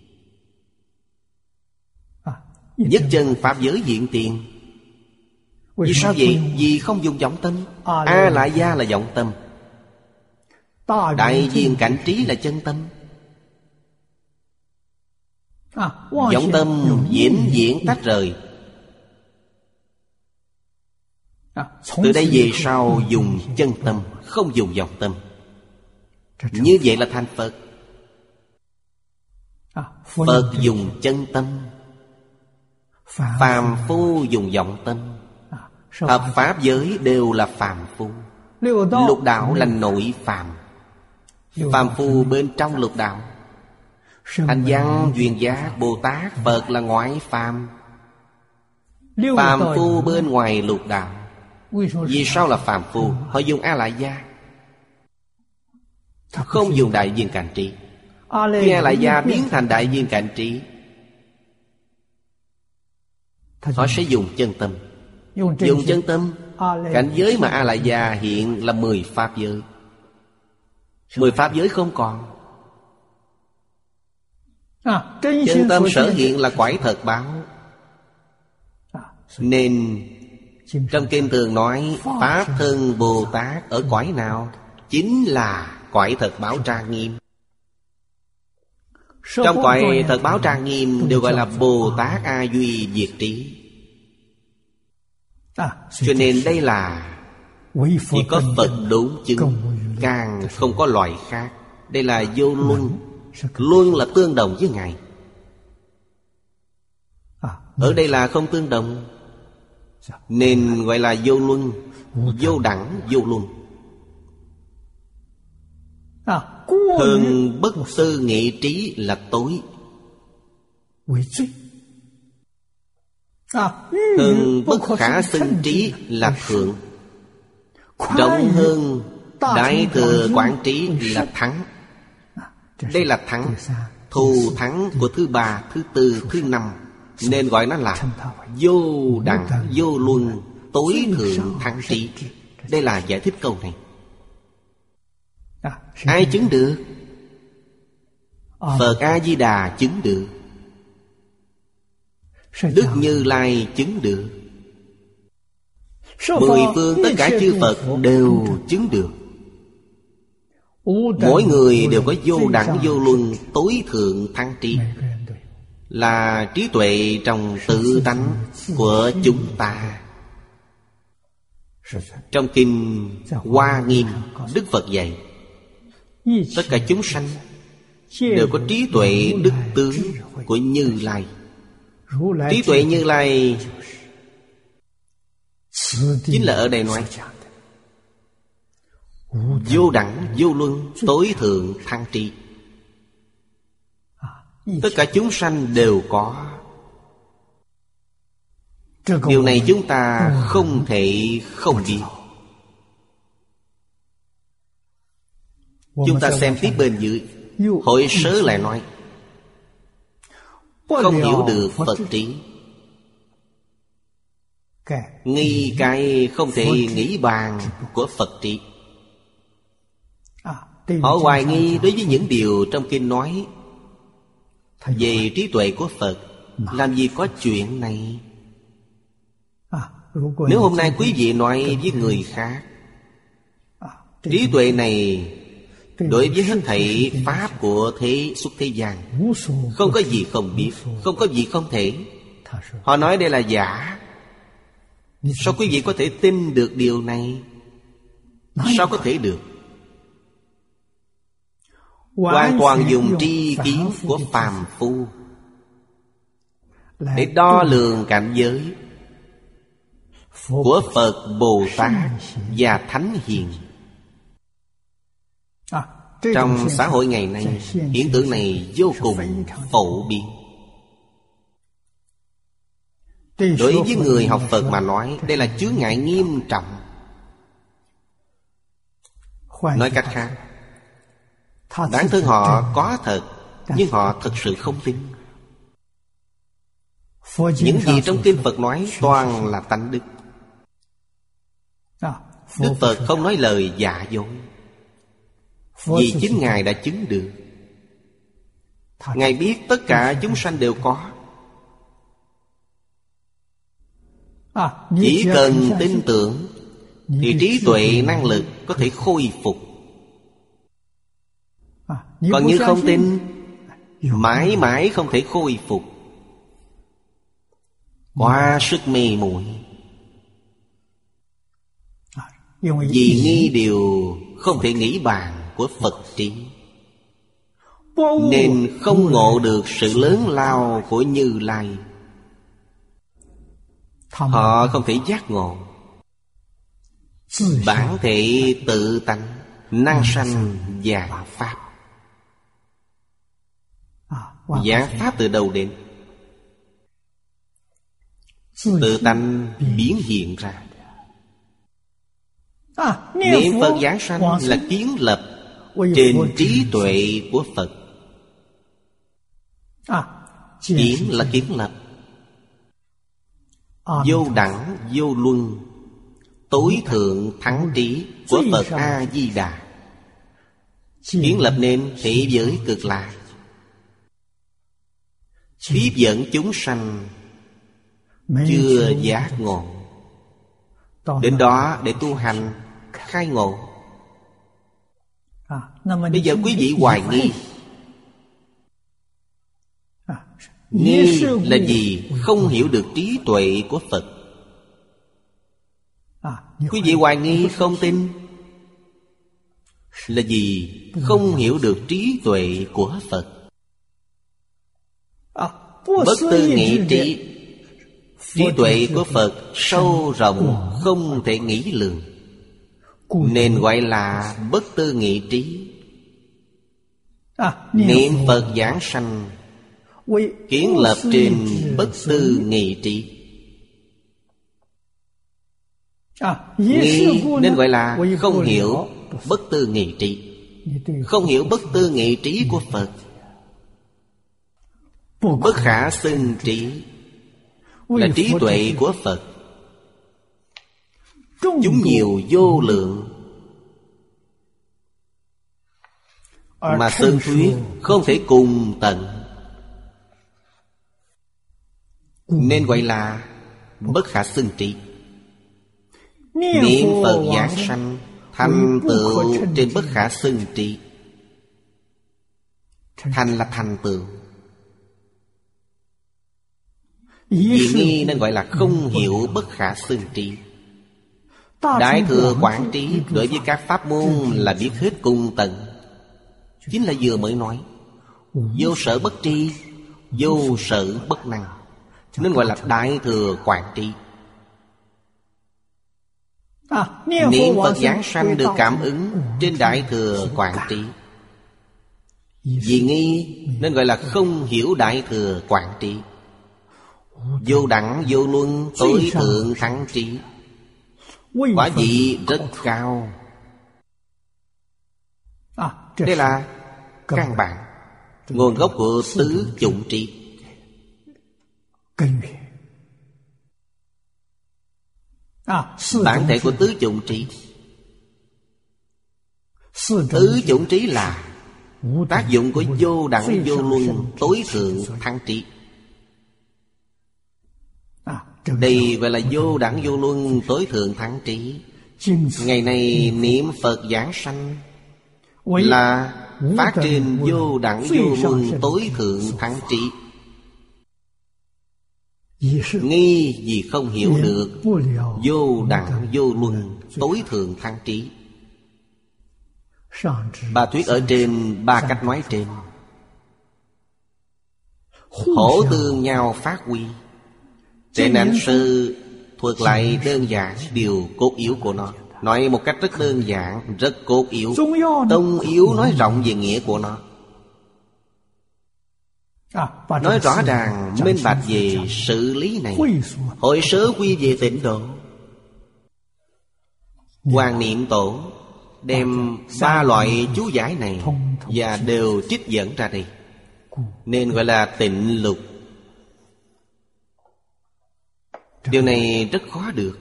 Nhất chân pháp giới hiện tiền. Vì sao vậy? Vì không dùng vọng tâm. A La Gia là vọng tâm, đại viên cảnh trí là chân tâm. Vọng tâm vĩnh viễn tách rời. Từ đây về sau dùng chân tâm, không dùng vọng tâm. Như vậy là thành Phật. Phật dùng chân tâm, phàm phu dùng vọng tâm. Thập pháp giới đều là phàm phu. Lục đạo là nội phàm. Phàm phu bên trong lục đạo. Thanh văn, duyên giác, Bồ Tát, Phật là ngoại phàm. Phàm phu bên ngoài lục đạo. Vì sao là phàm phu? Họ dùng A La Gia, không dùng đại viên cảnh trí. Khi A La Gia biến thành đại viên cảnh trí, họ sẽ dùng chân tâm. Dùng chân tâm, cảnh giới mà A La Gia hiện là 10 pháp giới. 10 pháp giới không còn. Chân tâm sở hiện là quải thật báo. Nên trong kinh thường nói pháp thân Bồ Tát ở cõi nào? Chính là cõi thật báo trang nghiêm. Trong cõi thật báo trang nghiêm đều gọi là Bồ Tát A Duy Diệt Trí. Cho nên đây là chỉ có Phật đúng chứng, càng không có loại khác. Đây là vô luân. Luân là tương đồng với Ngài. Ở đây là không tương đồng, nên gọi là vô luân. Vô đẳng vô luân. Hơn bất tư nghị trí là tối. Hơn bất khả xưng trí là thượng. Rộng hơn đại thừa quảng trí là thắng. Đây là thắng. Thù thắng của thứ ba, thứ tư, thứ năm, nên gọi nó là vô đẳng vô luân tối thượng thắng trí. Đây là giải thích câu này. Ai chứng được? Phật A-di-đà chứng được. Đức Như Lai chứng được. Mười phương tất cả chư Phật đều chứng được. Mỗi người đều có vô đẳng vô luân tối thượng thắng trí, là trí tuệ trong tự tánh của chúng ta. Trong kinh Hoa Nghiêm, Đức Phật dạy tất cả chúng sanh đều có trí tuệ đức tướng của Như Lai. Trí tuệ Như Lai chính là ở đây nói vô đẳng vô luân tối thượng thăng trí. Tất cả chúng sanh đều có. Điều này chúng ta không thể không biết. Chúng ta xem tiếp bên dưới. Hội sớ lại nói không hiểu được Phật trí, nghi cái không thể nghĩ bàn của Phật trí. Họ hoài nghi đối với những điều trong kinh nói về trí tuệ của Phật. Làm gì có chuyện này. Nếu hôm nay quý vị nói với người khác trí tuệ này đối với hết thảy pháp của thế xuất thế gian không có gì không biết, không có gì không thể, họ nói đây là giả. Sao quý vị có thể tin được điều này? Sao có thể được? Hoàn toàn dùng tri kiến của phàm phu để đo lường cảnh giới của Phật, Bồ Tát và Thánh Hiền. Trong xã hội ngày nay, hiện tượng này vô cùng phổ biến. Đối với người học Phật mà nói, đây là chướng ngại nghiêm trọng. Nói cách khác, bản thân họ có thật, nhưng họ thực sự không tin. Những gì trong kinh Phật nói toàn là tánh đức. Đức Phật không nói lời giả dối, vì chính Ngài đã chứng được. Ngài biết tất cả chúng sanh đều có. Chỉ cần tin tưởng thì trí tuệ năng lực có thể khôi phục. Còn như không tin, mãi mãi không thể khôi phục. Quá sức mê muội. Vì nghi điều không thể nghĩ bàn của Phật trí, nên không ngộ được sự lớn lao của Như Lai. Họ không thể giác ngộ bản thể tự tánh năng sanh vạn pháp. Vạn pháp từ đầu đến tự tánh biến hiện ra. Niệm Phật giảng sanh là kiến lập trên trí tuệ của Phật. Kiến là kiến lập. Vô đẳng vô luân tối thượng thắng trí của Phật A-di-đà kiến lập nên thế giới cực lạc, tiếp dẫn chúng sanh chưa giác ngộ đến đó để tu hành khai ngộ. Bây giờ quý vị hoài nghi. Nghi là gì? Không hiểu được trí tuệ của Phật. Quý vị hoài nghi không tin là gì? Không hiểu được trí tuệ của Phật. Bất tư nghị trí. Trí tuệ của Phật sâu rộng không thể nghĩ lường, nên gọi là bất tư nghị trí. Niệm Phật giảng sanh kiến lập trên bất tư nghị trí. Nghi nên gọi là không hiểu bất tư nghị trí. Không hiểu bất tư nghị trí của Phật. Bất khả xưng trí là trí tuệ của Phật. chúng nhiều vô lượng, mà sơn thuyết không thể cùng tận, nên gọi là bất khả xưng trị. Niệm Phật giảng sanh thành tựu trên bất khả xưng trị. Thành là thành tựu, vì nghi nên gọi là không hiểu bất khả xưng trị. Đại thừa quảng trí đối với các pháp môn là biết hết cùng tận, chính là vừa mới nói vô sở bất tri, vô sở bất năng, nên gọi là đại thừa quảng trí. Niệm Phật giảng sanh được cảm ứng trên đại thừa quảng trí. Vì nghi nên gọi là không hiểu đại thừa quảng trí. Vô đẳng vô luân tối thượng thắng trí, quả vị rất cao. Đây là căn bản, nguồn gốc của tứ chủng trí. Bản thể của tứ chủng trí. Tứ chủng trí là tác dụng của vô đẳng vô luân tối thượng thắng trí. Đây gọi là vô đẳng vô luân tối thượng thắng trí. Ngày nay niệm Phật giảng sanh là phát trên vô đẳng vô luân tối thượng thắng trí. Nghi vì không hiểu được vô đẳng vô luân tối thượng thắng trí. Bà thuyết ở trên ba cách nói trên, hỗ tương nhau phát huy. Trên Ảnh Sư thuật lại đơn giản điều cốt yếu của nó, nói một cách rất đơn giản, rất cốt yếu. Tông yếu nói rộng về nghĩa của nó, nói rõ ràng minh bạch về sự lý này. Hội sớ quy về tịnh độ. Hoàng Niệm Tổ đem ba loại chú giải này và đều trích dẫn ra đây, nên gọi là tịnh lục. Điều này rất khó được.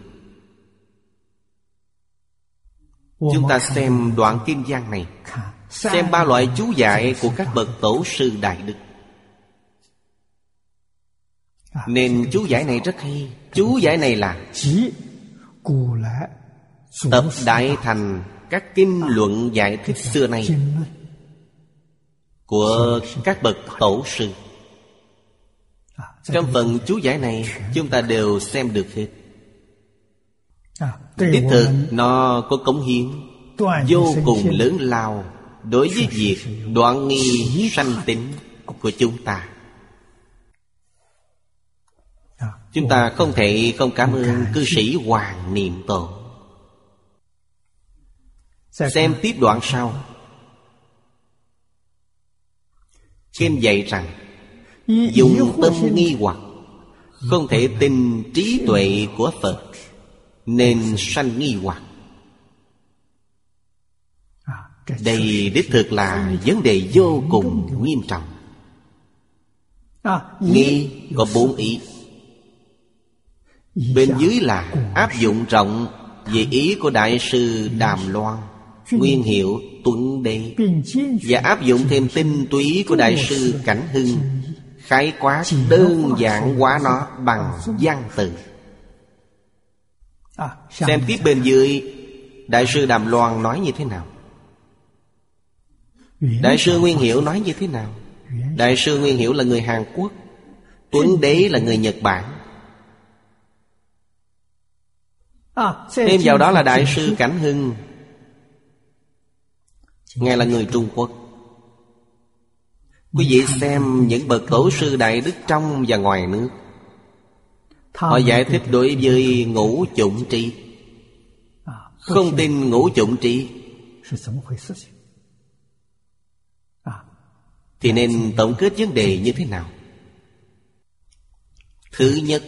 Chúng ta xem đoạn kinh văn này, xem ba loại chú giải của các bậc tổ sư đại đức. Nên chú giải này rất hay. Chú giải này là tập đại thành các kinh luận giải thích xưa nay của các bậc tổ sư. Trong phần chú giải này chúng ta đều xem được hết. Đích thực nó có cống hiến vô cùng lớn lao đối với việc đoạn nghi sanh tính của chúng ta. Chúng ta không thể không cảm ơn cư sĩ Hoàng Niệm Tổ. Xem tiếp đoạn sau. Kinh dạy rằng dùng tâm nghi hoặc không thể tin trí tuệ của Phật, nên sanh nghi hoặc. Đây đích thực là vấn đề vô cùng nghiêm trọng. Nghi có 4 ý. Bên dưới là áp dụng rộng về ý của Đại sư Đàm Loan, Nguyên Hiệu Tuấn Đế, và áp dụng thêm tinh túy của Đại sư Cảnh Hưng, khái quát đơn giản hóa nó bằng văn từ. Xem tiếp bên dưới, Đại sư Đàm Loan nói như thế nào, Đại sư Nguyên Hiệu nói như thế nào. Đại sư Nguyên Hiệu là người Hàn Quốc, Tuấn Đế là người Nhật Bản. Thêm vào đó là Đại sư Cảnh Hưng, Ngài là người Trung Quốc. Quý vị xem những bậc tổ sư đại đức trong và ngoài nước, họ giải thích đối với ngũ chủng trí. Không tin ngũ chủng trí thì nên tổng kết vấn đề như thế nào? Thứ nhất,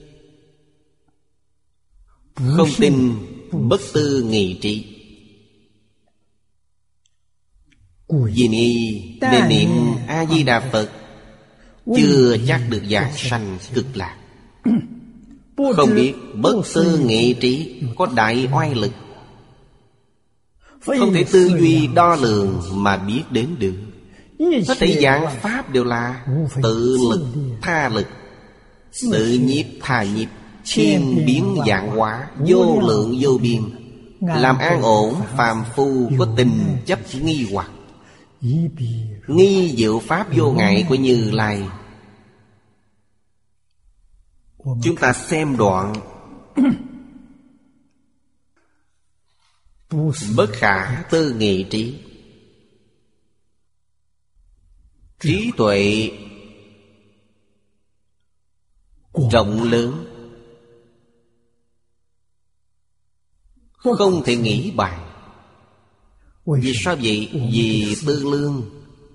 không tin bất tư nghị trí. Vì ni nên niệm A-di-đà Phật chưa chắc được giảng sanh cực lạc. Không biết bất tư nghị trí có đại oai lực, không thể tư duy đo lường mà biết đến được. Hết thảy dạng pháp đều là tự lực tha lực, tự nhiếp tha nhiếp, thiên biến vạn hóa, vô lượng vô biên, làm an ổn phàm phu có tình chấp nghi hoặc. Nghi diệu pháp vô ngại của Như Lai. Chúng ta xem đoạn bất khả tư nghị trí. Trí tuệ rộng lớn, không thể nghĩ bàn. Vì sao vậy? Vì tư lương.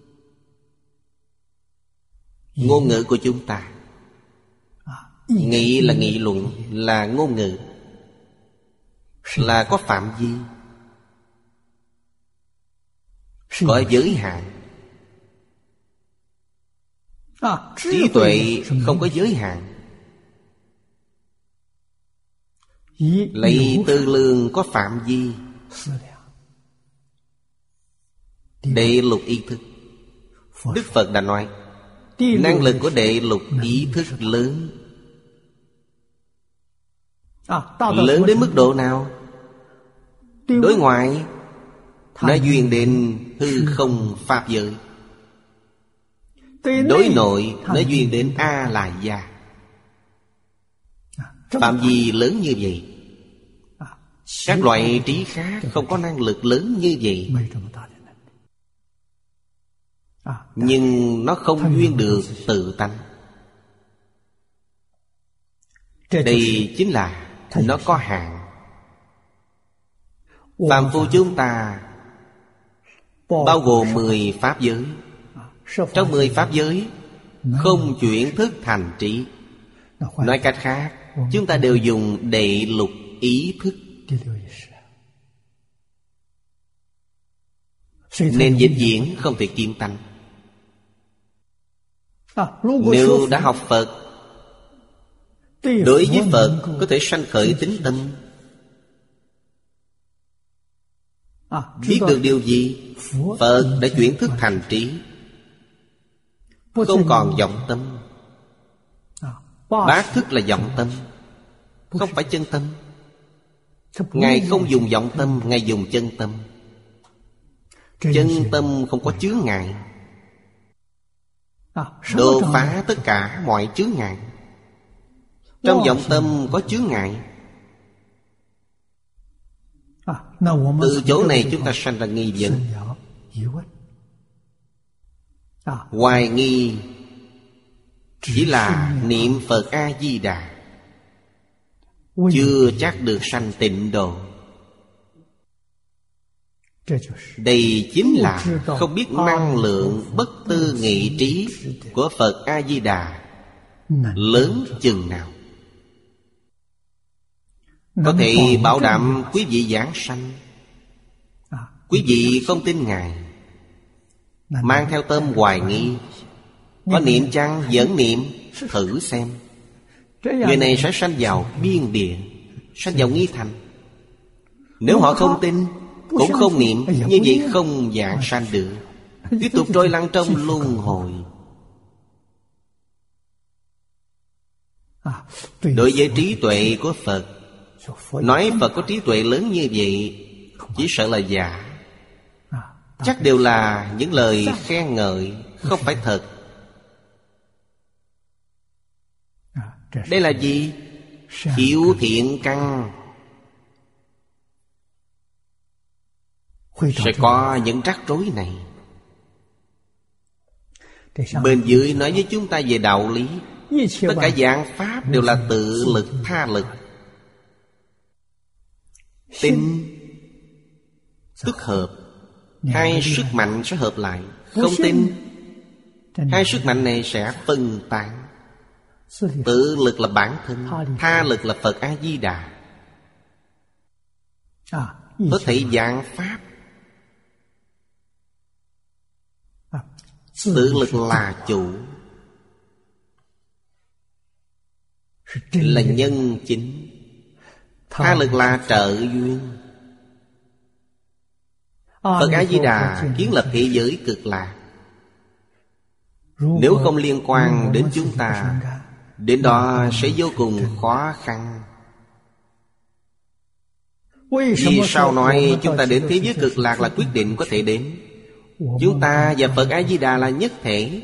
Ngôn ngữ của chúng ta, nghị là nghị luận, là ngôn ngữ, là có phạm vi, có giới hạn. Trí tuệ không có giới hạn. Lấy tư lương có phạm vi. Đệ lục ý thức, Đức Phật đã nói năng lực của đệ lục ý thức lớn. Lớn đến mức độ nào? Đối ngoại nó duyên đến hư không pháp giới, đối nội nó duyên đến A-la gia. Phạm vi lớn như vậy. Các loại trí khác không có năng lực lớn như vậy, nhưng nó không duyên được tự tánh. Đây chính là nó có hạn. Phàm phu chúng ta bao gồm 10 pháp giới. Trong 10 pháp giới không chuyển thức thành trí. Nói cách khác, chúng ta đều dùng đệ lục ý thức, nên vĩnh viễn không thể kiên tánh. Nếu đã học Phật, đối với Phật có thể sanh khởi tín tâm. Biết được điều gì? Phật đã chuyển thức thành trí, không còn vọng tâm. Bát thức là vọng tâm, không phải chân tâm. Ngài không dùng vọng tâm, Ngài dùng chân tâm. Chân tâm không có chướng ngại, đột phá tất cả mọi chướng ngại. Trong vọng tâm có chướng ngại, từ chỗ này chúng ta sanh ra nghi vấn. Hoài nghi chỉ là niệm Phật A-di-đà, chưa chắc được sanh tịnh độ. Đây chính là không biết năng lượng bất tư nghị trí của Phật A-di-đà lớn chừng nào. Có thể bảo đảm quý vị giảng sanh. Quý vị không tin Ngài, mang theo tâm hoài nghi, có niệm chăng? Vẫn niệm, thử xem. Người này sẽ sanh vào biên địa, sanh vào nghi thành. Nếu họ không tin, cũng không niệm, như vậy không giảng sanh được, tiếp tục trôi lăn trong luân hồi. Đối với trí tuệ của Phật, nói Phật có trí tuệ lớn như vậy chỉ sợ là giả. Chắc đều là những lời khen ngợi, không phải thật. Đây là gì? Thiếu thiện căn, sẽ có những rắc rối này. Bên dưới nói với chúng ta về đạo lý. Tất cả dạng pháp đều là tự lực tha lực. Tin tức hợp, hai sức mạnh sẽ hợp lại. Không tin, hai sức mạnh này sẽ phân tán. Tự lực là bản thân, tha lực là Phật A-di-đà. Có thể dạng pháp, tự lực là chủ. là nhân chính. Tha lực là trợ duyên. Phật A-di-đà kiến lập thế giới cực lạc. Nếu không liên quan đến chúng ta, đến đó sẽ vô cùng khó khăn. Vì sao nói chúng ta đến thế giới cực lạc là quyết định có thể đến? Chúng ta và Phật A-di-đà là nhất thể.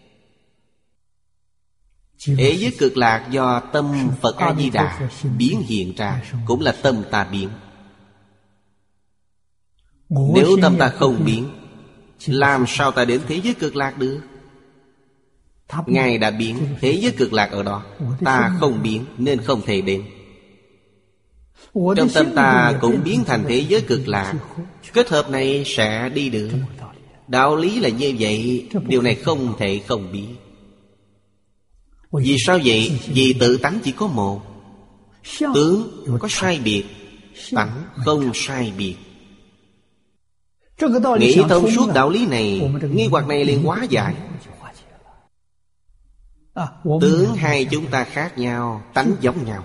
Thế giới cực lạc do tâm Phật A-di-đà biến hiện ra, cũng là tâm ta biến. Nếu tâm ta không biến, làm sao ta đến thế giới cực lạc được? Ngài đã biến, thế giới cực lạc ở đó. Ta không biến nên không thể đến. Trong tâm ta cũng biến thành thế giới cực lạc. Kết hợp này sẽ đi được. Đạo lý là như vậy. Điều này không thể không biết. Vì sao vậy? Vì tự tánh chỉ có một. Tướng có sai biệt, tánh không sai biệt. Nghĩ thông suốt đạo lý này, nghi hoặc này liền hóa giải. Tướng hai chúng ta khác nhau, tánh giống nhau.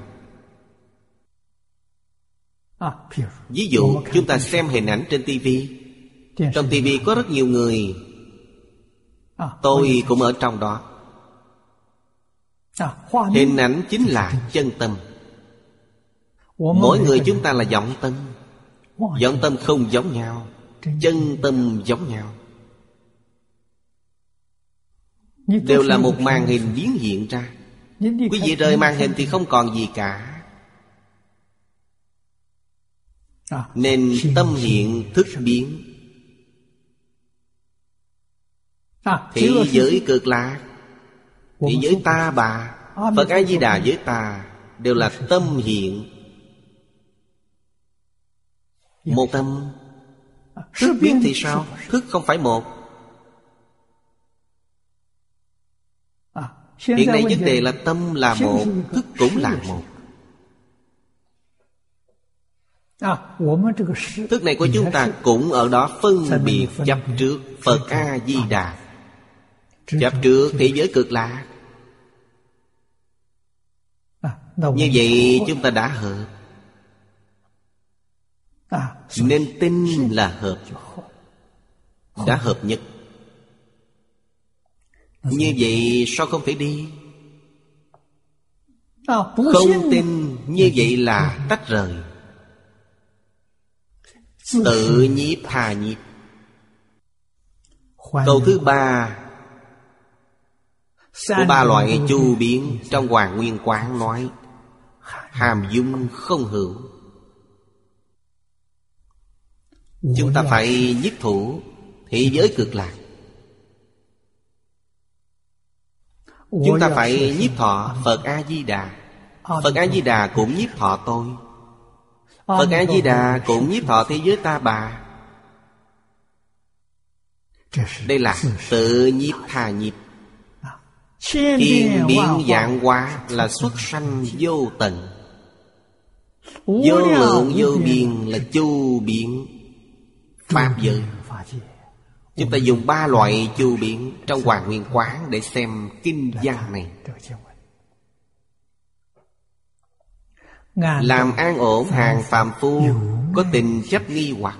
Ví dụ chúng ta xem hình ảnh trên tivi. Trong tivi có rất nhiều người. Tôi cũng ở trong đó. Hình ảnh chính là chân tâm. Mỗi người chúng ta là vọng tâm. Vọng tâm không giống nhau, chân tâm giống nhau. Đều là một màn hình biến hiện ra. Quý vị rời màn hình thì không còn gì cả. Nên tâm hiện thức biến. Thế giới cực lạc, thế giới ta bà, Phật A-di-đà với ta đều là tâm hiện. Một tâm. Thức biến thì sao? Thức không phải một. Hiện nay vấn đề là tâm là một, thức cũng là một. Thức này của chúng ta cũng ở đó phân biệt chấp trước Phật A-di-đà, chấp trước thế giới cực lạc. Như vậy chúng ta đã hợp. Nên tin là hợp. Đã hợp nhất. Như vậy sao không thể đi? Không tin như vậy là tách rời. Tự nhiếp tha nhiếp. Câu thứ ba của ba loại chu biến trong Hoàng Nguyên Quán nói: hàm dung không hữu. Chúng ta phải nhiếp thủ thế giới cực lạc. Chúng ta phải nhiếp thọ Phật A-di-đà. Phật A-di-đà cũng nhiếp thọ tôi. Phật A-di-đà cũng nhiếp thọ thế giới ta bà. Đây là tự nhiếp tha nhiếp. Thiên biến vạn hóa là xuất sanh vô tận. Vô lượng vô biên là chu biến pháp giới. Chúng ta dùng ba loại chu biến trong Hoàng Nguyên Quán để xem kinh văn này. Làm an ổn hàng phàm phu có tình chấp nghi hoặc.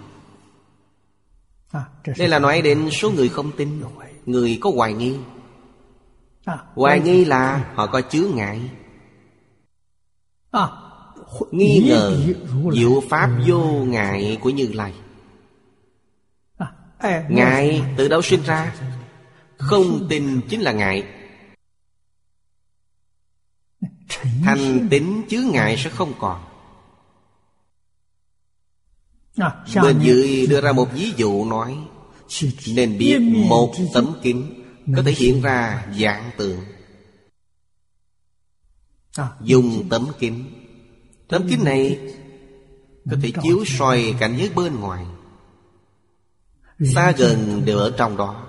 Đây là nói đến số người không tin, người có hoài nghi. Hoài nghi là họ có chướng ngại, nghi ngờ diệu pháp vô ngại của Như Lai. Ngại từ đâu sinh ra? Không tin chính là ngại. Thành tín chướng ngại sẽ không còn. Bên dưới đưa ra một ví dụ nói: nên biết một tấm kính có thể hiện ra vạn tượng. Dùng tấm kính. Tấm kính này có thể chiếu soi cảnh giới bên ngoài. Xa gần đều ở trong đó.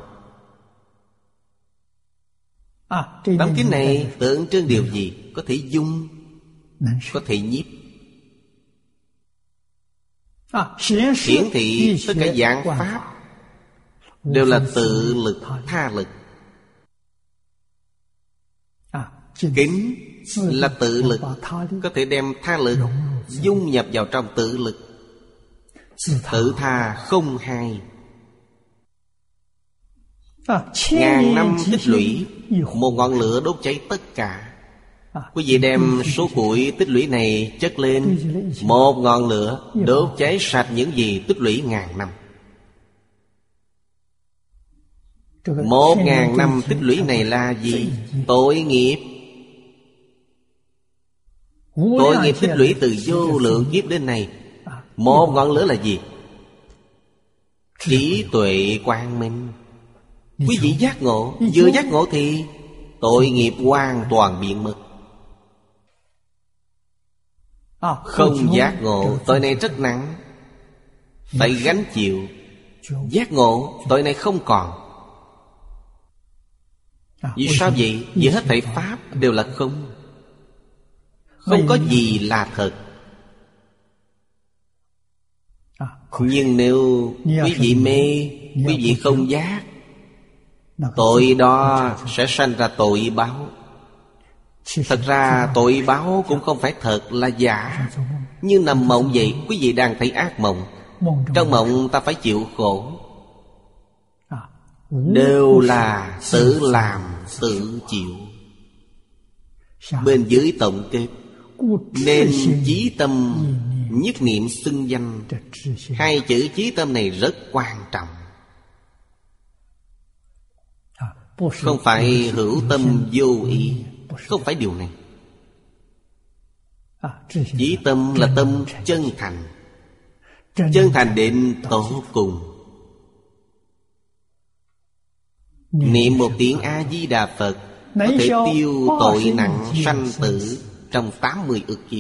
Tấm kính này tượng trưng điều gì? Có thể dung, có thể nhiếp. Hiển thị tất cả dạng pháp đều là tự lực, tha lực. Kính là tự lực, có thể đem tha lực dung nhập vào trong tự lực. Tự tha không hai. Ngàn năm tích lũy, một ngọn lửa đốt cháy tất cả. Quý vị đem số củi tích lũy này chất lên, một ngọn lửa đốt cháy sạch những gì tích lũy ngàn năm. 1000 năm tích lũy này là gì? Tội nghiệp. Tội nghiệp tích lũy từ vô lượng kiếp đến nay. Một ngọn lửa là gì? Trí tuệ quang minh. Quý vị giác ngộ, vừa giác ngộ thì tội nghiệp hoàn toàn biến mất. Không giác ngộ, tội này rất nặng, phải gánh chịu. Giác ngộ, tội này không còn. Vì sao vậy? Vì hết thảy pháp đều là không. Không có gì là thật. Nhưng nếu quý vị mê, quý vị không giác, tội đó sẽ sanh ra tội báo. Thật ra tội báo cũng không phải thật, là giả. Như nằm mộng vậy, quý vị đang thấy ác mộng. Trong mộng ta phải chịu khổ, đều là tự làm tự chịu. Bên dưới tổng kết, nên chí tâm nhất niệm xưng danh. Hai chữ chí tâm này rất quan trọng. Không phải hữu tâm vô ý, không phải điều này. Chí tâm là tâm chân thành, chân thành đến tột cùng. Niệm một tiếng A-di-đà Phật có thể tiêu tội nặng sanh tử trong 80 ức kiếp.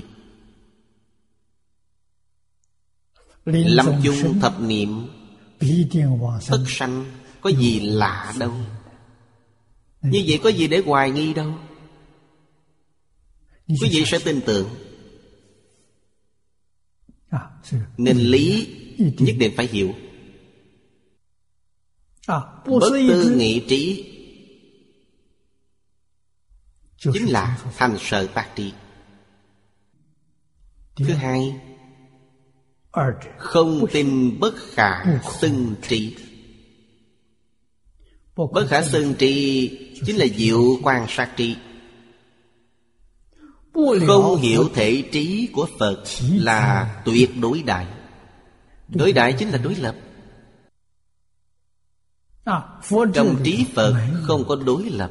Lâm chung thập niệm tất sanh, có gì lạ đâu. Như vậy có gì để hoài nghi đâu. Quý vị sẽ tin tưởng. Nên lý nhất định phải hiểu. Bất tư nghị trí chính là thành sở tác trí. Thứ hai, không tin bất khả xưng trí. Bất khả xưng trí chính là diệu quan sát trí. Không hiểu thể trí của Phật là tuyệt đối đại. Đối đại chính là đối lập. Trong trí Phật không có đối lập.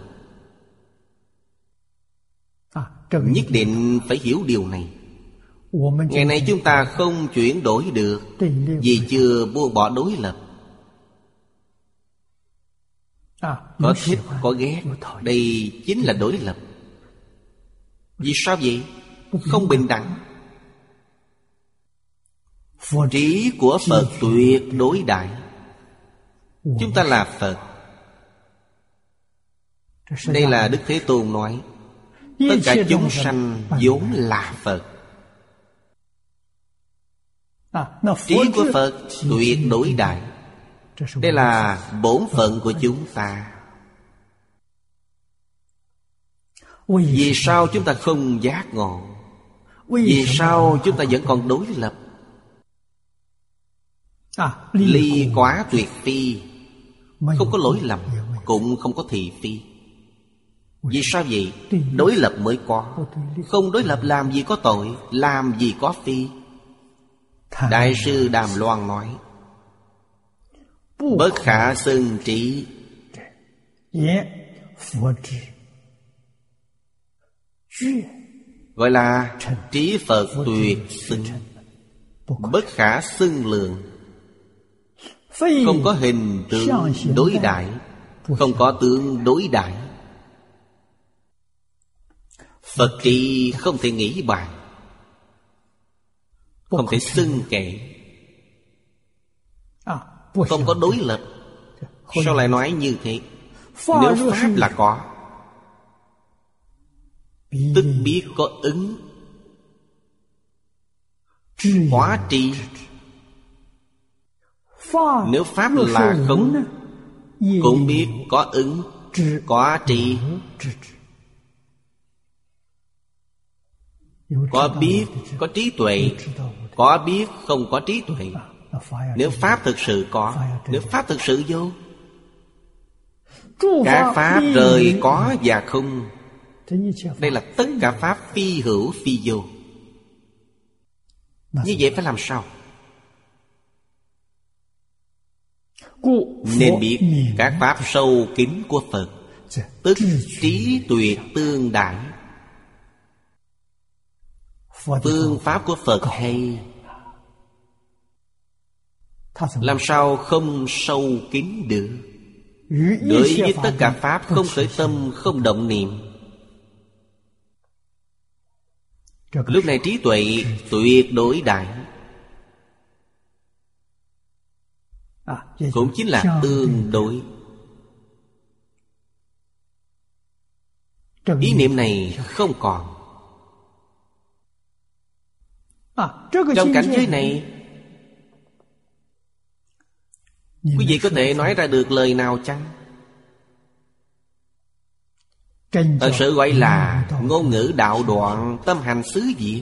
Nhất định phải hiểu điều này. Ngày nay chúng ta không chuyển đổi được, vì chưa buông bỏ đối lập. Có thích, có ghét, đây chính là đối lập. Vì sao vậy? Không bình đẳng. Trí của Phật tuyệt đối đại. Chúng ta là Phật. Đây là Đức Thế Tôn nói, tất cả chúng sanh vốn là Phật. Trí của Phật tuyệt đối đại. Đây là bổn phận của chúng ta. Vì sao chúng ta không giác ngộ? Vì sao chúng ta vẫn còn đối lập? Ly quá tuyệt phi, không có lỗi lầm, cũng không có thị phi. Vì sao vậy? Đối lập mới có. Không đối lập làm gì có tội, làm gì có phi. Đại sư Đàm Loan nói, bất khả xưng trí, gọi là trí Phật tuyệt xưng. Bất khả xưng lượng, không có hình tướng đối đãi, không có tướng đối đãi. Phật trí không thể nghĩ bàn, không thể xưng kể, không có đối lập. Sao lại nói như thế? Nếu pháp là có, tức biết có ứng, hóa tri. Nếu pháp là không, cũng biết có ứng, có tri. Có biết, có trí tuệ. Có biết, không có trí tuệ. Nếu Pháp thực sự có, nếu Pháp thực sự vô, các Pháp rời có và không. Đây là tất cả Pháp phi hữu phi vô. Như vậy phải làm sao? Nên biết các Pháp sâu kín của Phật, tức trí tuyệt tương đãi. Phương pháp của Phật hay, làm sao không sâu kín được? Đối với tất cả Pháp không khởi tâm, không động niệm. Lúc này trí tuệ tuyệt đối đại, cũng chính là tương đối. Ý niệm này không còn. Trong cảnh giới này, quý vị có thể nói ra được lời nào chăng? Thật sự gọi là ngôn ngữ đạo đoạn, tâm hành xứ diệt.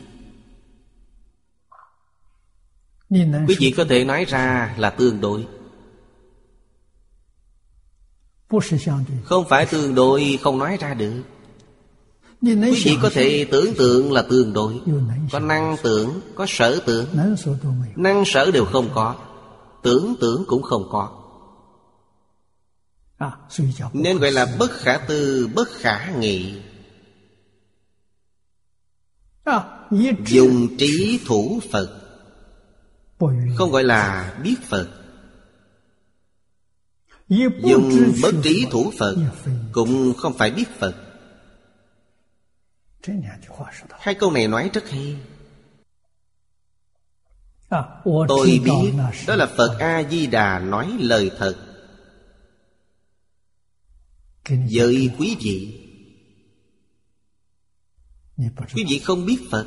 Quý vị có thể nói ra là tương đối. Không phải tương đối không nói ra được. Quý vị có thể tưởng tượng là tương đối. Có năng tưởng, có sở tưởng. Năng sở đều không có, tưởng tưởng cũng không có. Nên gọi là bất khả tư, bất khả nghị. Dùng trí thủ Phật, không gọi là biết Phật. Dùng bất trí thủ Phật, cũng không phải biết Phật. Hai câu này nói rất hay. Tôi biết đó là Phật A-di-đà nói lời thật với quý vị. Quý vị không biết Phật,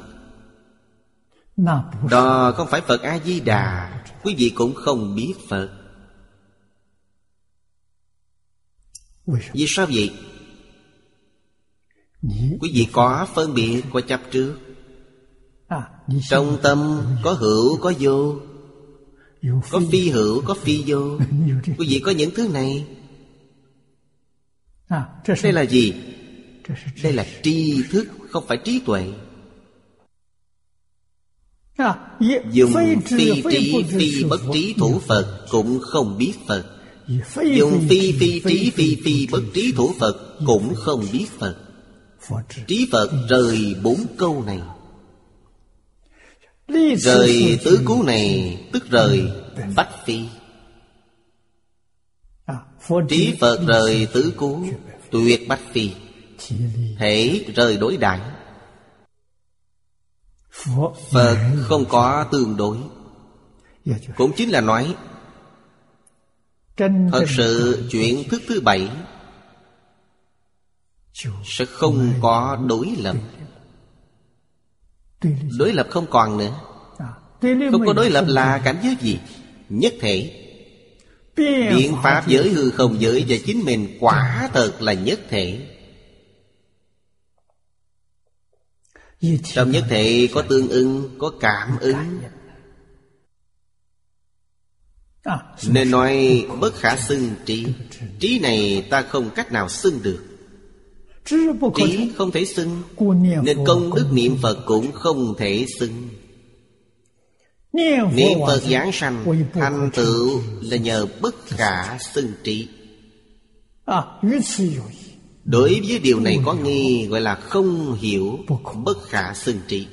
đó không phải Phật A-di-đà. Quý vị cũng không biết Phật. Vì sao vậy? Quý vị có phân biệt, có chấp trước. Trong tâm có hữu, có vô, có phi hữu, có phi vô. Quý vị có những thứ này. Đây là gì? Đây là tri thức, không phải trí tuệ. Dùng phi trí, phi bất trí thủ Phật, cũng không biết Phật. Dùng phi phi trí, phi phi bất trí thủ Phật, cũng không biết Phật. Trí Phật rời 4 câu này. Rời tứ cứu này, tức rời bách phi. Trí Phật rời tứ cứu, tuyệt bách phi. Thể rời đối đãi. Phật không có tương đối. Cũng chính là nói, thật sự chuyện thức thứ 7 sẽ không có đối lập. Đối lập không còn nữa. Không có đối lập là cảnh giới gì? Nhất thể. Biện pháp giới hư không giới và chính mình quả thật là nhất thể. Trong nhất thể có tương ưng, có cảm ứng. Nên nói bất khả xưng trí. Trí này ta không cách nào xưng được. Trí không thể xưng, nên công đức niệm Phật cũng không thể xưng. Niệm Phật giảng sanh thành tựu là nhờ bất khả xưng trí. Đối với điều này có nghi, gọi là không hiểu, bất khả xưng trí.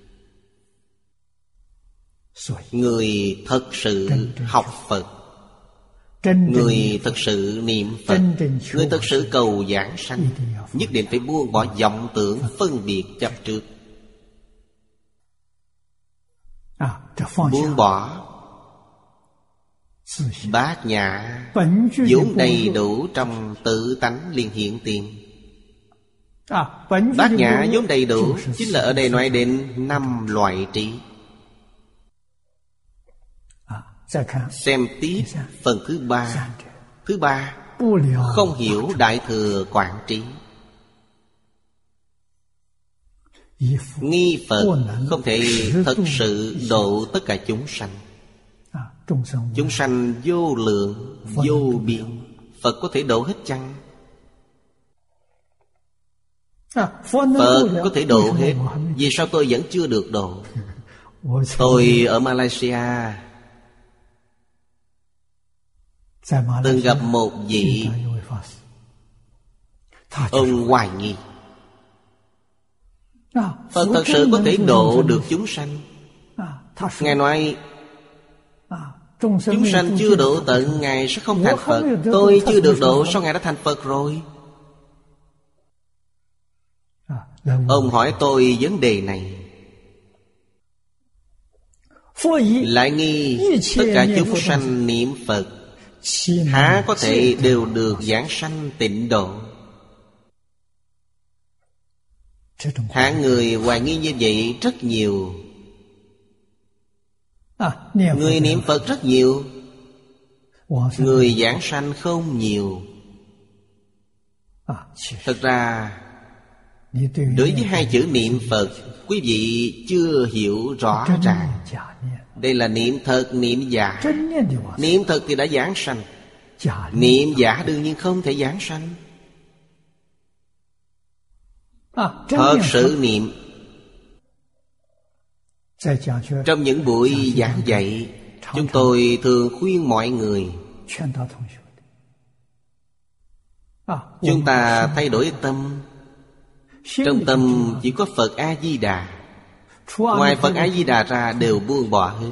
Người thật sự học Phật, người thật sự niệm Phật, người thật sự cầu giảng sanh, nhất định phải buông bỏ vọng tưởng phân biệt chấp trước. Buông bỏ bát nhã vốn đầy đủ trong tự tánh liền hiện tiền. Bát nhã vốn đầy đủ chính là ở đây nói đến 5 loại trí. Xem tiếp phần thứ 3. Thứ 3, không hiểu đại thừa quảng trí. nghi Phật không thể thật sự độ tất cả chúng sanh. Chúng sanh vô lượng, vô biên, Phật có thể độ hết chăng? Phật có thể độ hết. Vì sao tôi vẫn chưa được độ? Tôi ở Malaysia từng gặp một vị, ông hoài nghi Phật thật sự có thể độ được chúng sanh. Ngài nói chúng sanh chưa độ tận, Ngài sẽ không thành Phật. Tôi chưa được độ, sao Ngài đã thành Phật rồi? Ông hỏi tôi vấn đề này, lại nghi tất cả chúng sanh niệm Phật há có thể đều được giảng sanh tịnh độ? Hạng người hoài nghi như vậy rất nhiều. Người niệm Phật rất nhiều, người giảng sanh không nhiều. Thật ra đối với hai chữ niệm Phật, quý vị chưa hiểu rõ ràng. Đây là niệm thật, niệm giả. Niệm thật thì đã giảng sanh, niệm giả đương nhiên không thể giảng sanh. Thật sự niệm. Trong những buổi giảng dạy, chúng tôi thường khuyên mọi người chúng ta thay đổi tâm. Trong tâm chỉ có Phật A-di-đà, ngoài Phật A-di-đà ra đều buông bỏ hết.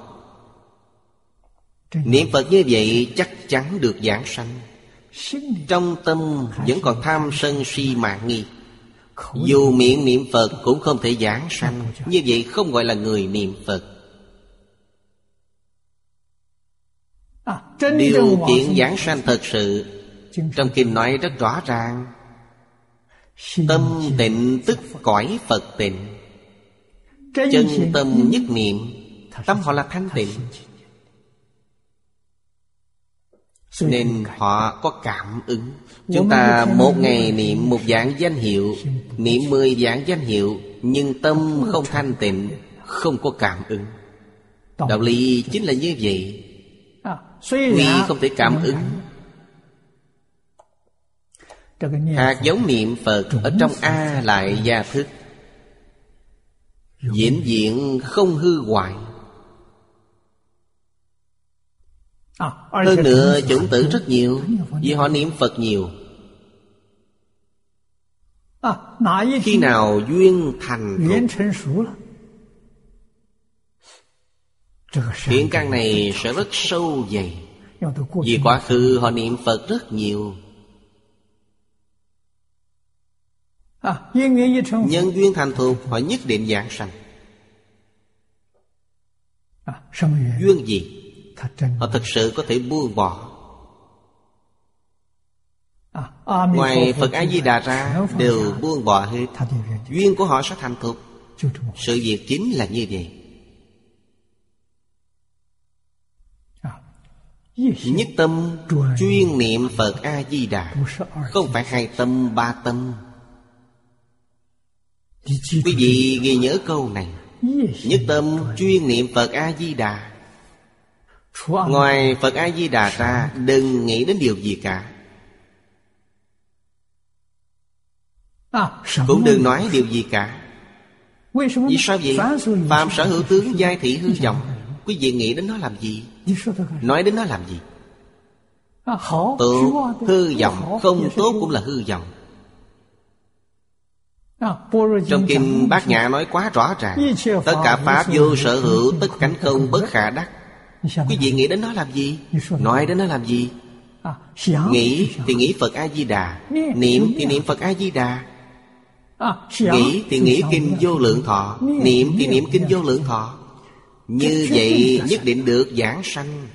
Niệm Phật như vậy chắc chắn được giảng sanh. Trong tâm vẫn còn tham sân si mạn nghi, dù miệng niệm Phật cũng không thể giảng sanh. Như vậy không gọi là người niệm Phật. Điều kiện giảng sanh thật sự trong kinh nói rất rõ ràng. Tâm tịnh tức cõi Phật tịnh. Chân tâm nhất niệm, tâm họ là thanh tịnh, nên họ có cảm ứng. Chúng ta một ngày niệm một vạn danh hiệu, niệm 10 vạn danh hiệu, nhưng tâm không thanh tịnh, không có cảm ứng. Đạo lý chính là như vậy. Tuy không thể cảm ứng, hạt giống niệm Phật ở trong A Lại Gia Thức vĩnh viễn không hư hoại. Hơn nữa chủng tử rất nhiều, vì họ niệm Phật nhiều. Khi nào duyên thành thục, thiện căn này sẽ rất sâu dày. Vì quá khứ họ niệm Phật rất nhiều. Nhân duyên thành thục, họ nhất định giảng sanh. Duyên gì? Họ thực sự có thể buông bỏ. Ngoài Phật A-di-đà ra đều buông bỏ hết, duyên của họ sẽ thành thục. Sự việc chính là như vậy. Nhất tâm chuyên niệm Phật A-di-đà, không phải hai tâm ba tâm. Quý vị ghi nhớ câu này. Nhất tâm chuyên niệm Phật A-di-đà, ngoài Phật A-di-đà ra đừng nghĩ đến điều gì cả. Cũng đừng nói điều gì cả. Vì sao vậy? Phàm sở hữu tướng giai thị hư vọng. Quý vị nghĩ đến nó làm gì? Nói đến nó làm gì? Tốt, hư vọng, không tốt cũng là hư vọng. Trong kinh Bát Nhã nói quá rõ ràng. Tất cả pháp vô sở hữu, tất cánh không, bất khả đắc. Quý vị nghĩ đến nó làm gì? Nói đến nó làm gì? Nghĩ thì nghĩ Phật A-di-đà, niệm thì niệm Phật A-di-đà. Nghĩ thì nghĩ kinh Vô Lượng Thọ, niệm thì niệm kinh Vô Lượng Thọ. Như vậy nhất định được giảng sanh.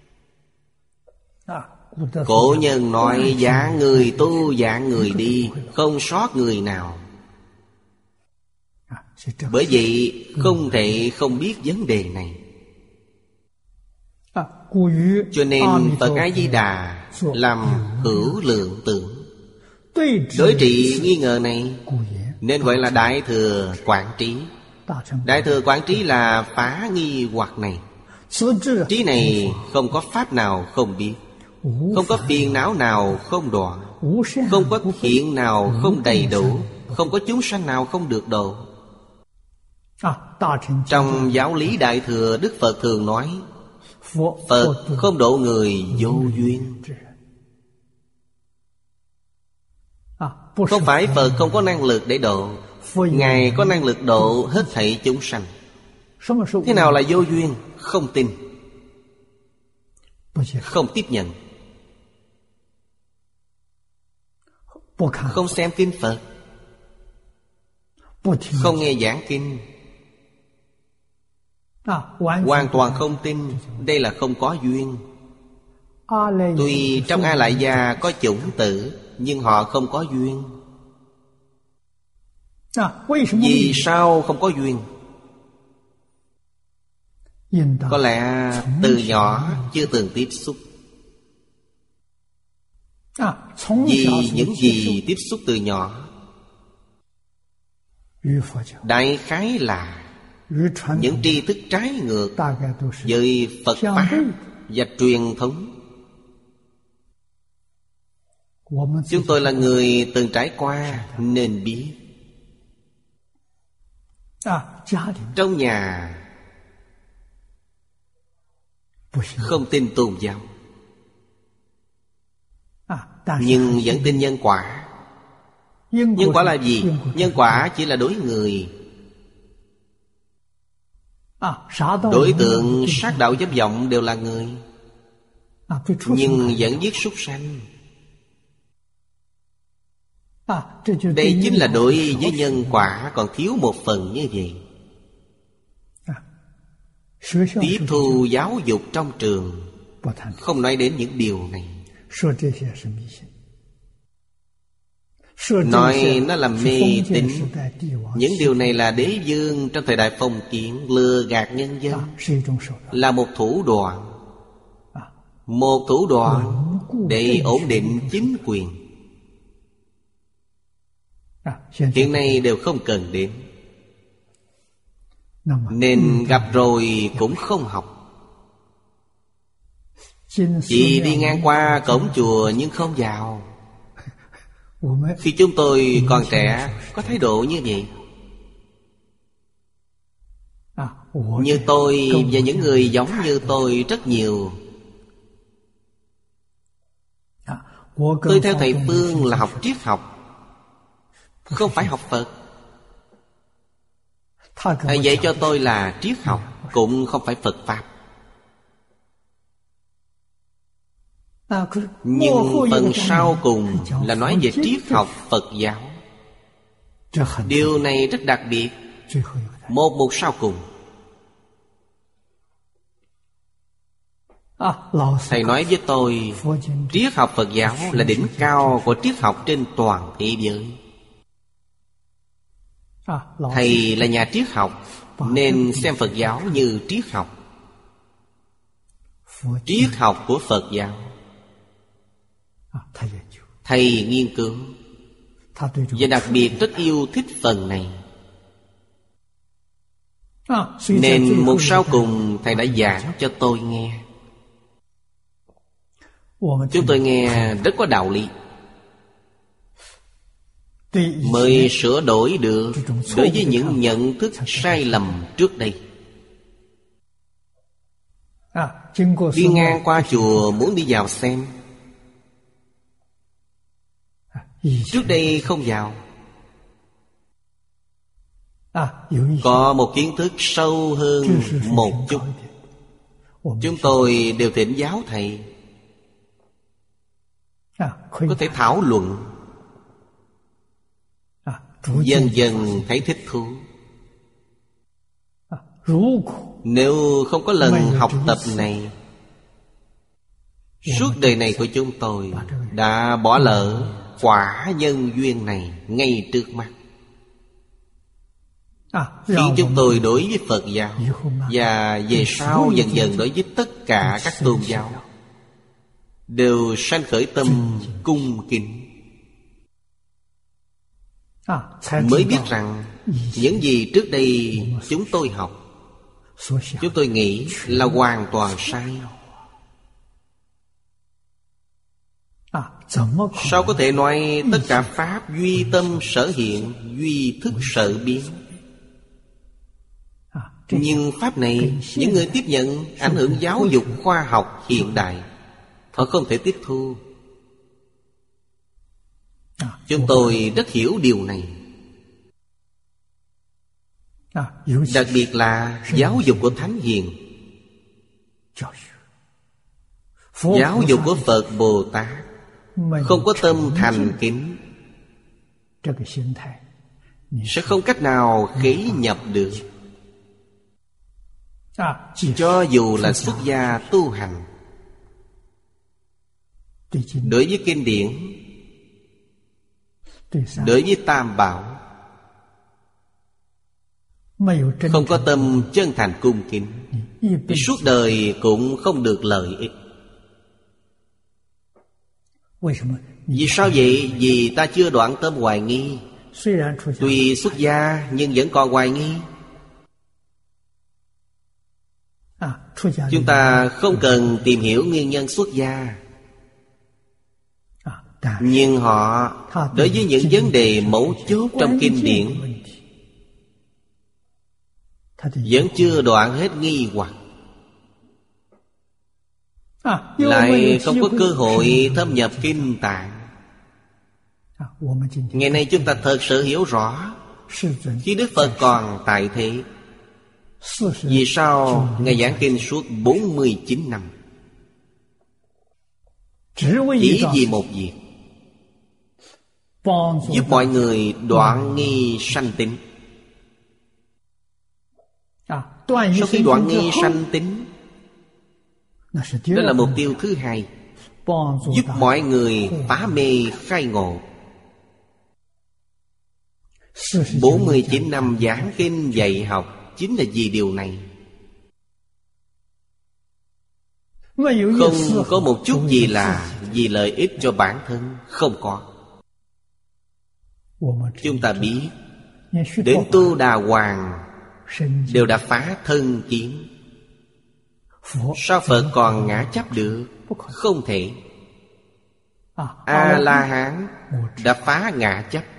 Cổ nhân nói dạng người tu dạng người đi, không sót người nào. Bởi vậy không thể không biết vấn đề này. Cho nên Phật A-di-đà làm hữu lượng tưởng, đối trị nghi ngờ này. nên gọi là Đại Thừa Quảng Trí. Đại Thừa Quảng Trí là phá nghi hoặc này. Trí này không có pháp nào không biết, không có phiền não nào không đoạn, không có thiện nào không đầy đủ, không có chúng sanh nào không được độ. Trong giáo lý Đại Thừa, Đức Phật thường nói Phật không độ người vô duyên. Không phải Phật không có năng lực để độ, Ngài có năng lực độ hết thảy chúng sanh. Thế nào là vô duyên? Không tin, không tiếp nhận, không xem kinh Phật, không nghe giảng kinh, hoàn toàn không tin. Đây là không có duyên. Tuy trong A Lại Gia có chủng tử, nhưng họ không có duyên. Vì sao không có duyên? Có lẽ từ nhỏ chưa từng tiếp xúc. Vì những gì tiếp xúc từ nhỏ, đại khái là những tri thức trái ngược với Phật Pháp và truyền thống. Chúng tôi là người từng trải qua nên biết. Trong nhà không tin tôn giáo, nhưng vẫn tin nhân quả. Nhân quả là gì? Nhân quả chỉ là đối người. Đối tượng sát đạo chấp vọng đều là người, nhưng vẫn giết súc sanh. Đây chính là đối với nhân quả còn thiếu một phần như vậy. Tiếp thu giáo dục trong trường không nói đến những điều này, nói nó là mê tín. Những điều này là đế vương trong thời đại phong kiến lừa gạt nhân dân, là một thủ đoạn. Một thủ đoạn để ổn định chính quyền. Hiện nay đều không cần đến, nên gặp rồi cũng không học. Chỉ đi ngang qua cổng chùa nhưng không vào. Khi chúng tôi còn trẻ có thái độ như vậy. Như tôi và những người giống như tôi rất nhiều. Tôi theo thầy Phương là học triết học, không phải học Phật. Thầy dạy cho tôi là triết học, cũng không phải Phật Pháp. Nhưng phần sau cùng là nói về triết học Phật giáo. Điều này rất đặc biệt. Một mục sau cùng, thầy nói với tôi triết học Phật giáo là đỉnh cao của triết học trên toàn thế giới. Thầy là nhà triết học nên xem Phật giáo như triết học. Triết học của Phật giáo thầy nghiên cứu, và đặc biệt rất yêu thích phần này. Nên một sau cùng thầy đã giảng cho tôi nghe. Chúng tôi nghe rất có đạo lý, mới sửa đổi được đối với những nhận thức sai lầm trước đây. Đi ngang qua chùa muốn đi vào xem, trước đây không vào. Có một kiến thức sâu hơn một chút, chúng tôi đều thỉnh giáo thầy, có thể thảo luận. Dần dần thấy thích thú. Nếu không có lần học tập này, suốt đời này của chúng tôi đã bỏ lỡ quả nhân duyên này ngay trước mắt, khiến chúng tôi đối với Phật giáo và về sau dần dần đối với tất cả các tôn giáo đều sanh khởi tâm cung kính. mới biết rằng những gì trước đây chúng tôi học, chúng tôi nghĩ là hoàn toàn sai. Sao có thể nói tất cả pháp duy tâm sở hiện, duy thức sở biến? Nhưng pháp này, những người tiếp nhận ảnh hưởng giáo dục khoa học hiện đại, họ không thể tiếp thu. Chúng tôi rất hiểu điều này. Đặc biệt là giáo dục của Thánh Hiền, giáo dục của Phật Bồ Tát không có tâm thành kính, sẽ không cách nào khế nhập được. Cho dù là xuất gia tu hành, đối với kinh điển, đối với Tam Bảo, không có tâm chân thành cung kính, thì suốt đời cũng không được lợi ích. Vì sao vậy? Vì ta chưa đoạn tâm hoài nghi. Tuy xuất gia nhưng vẫn còn hoài nghi. Chúng ta không cần tìm hiểu nguyên nhân xuất gia, nhưng họ đối với những vấn đề mấu chốt trong kinh điển vẫn chưa đoạn hết nghi hoặc, lại không có cơ hội thâm nhập kinh tạng. Ngày nay chúng ta thật sự hiểu rõ, khi Đức Phật còn tại thế, vì sao Ngài giảng kinh suốt 49 năm? Chỉ vì một việc: giúp mọi người đoạn nghi sanh tính. Sau khi đoạn nghi sanh tính, đó là mục tiêu thứ hai, giúp mọi người phá mê khai ngộ. 49 năm giảng kinh dạy học chính là vì điều này. Không có một chút gì là vì lợi ích cho bản thân, không có. Chúng ta biết, đến Tu Đà Hoàng đều đã phá thân kiến. Sao Phật còn ngã chấp được? Không thể. A-la-hán đã phá ngã chấp,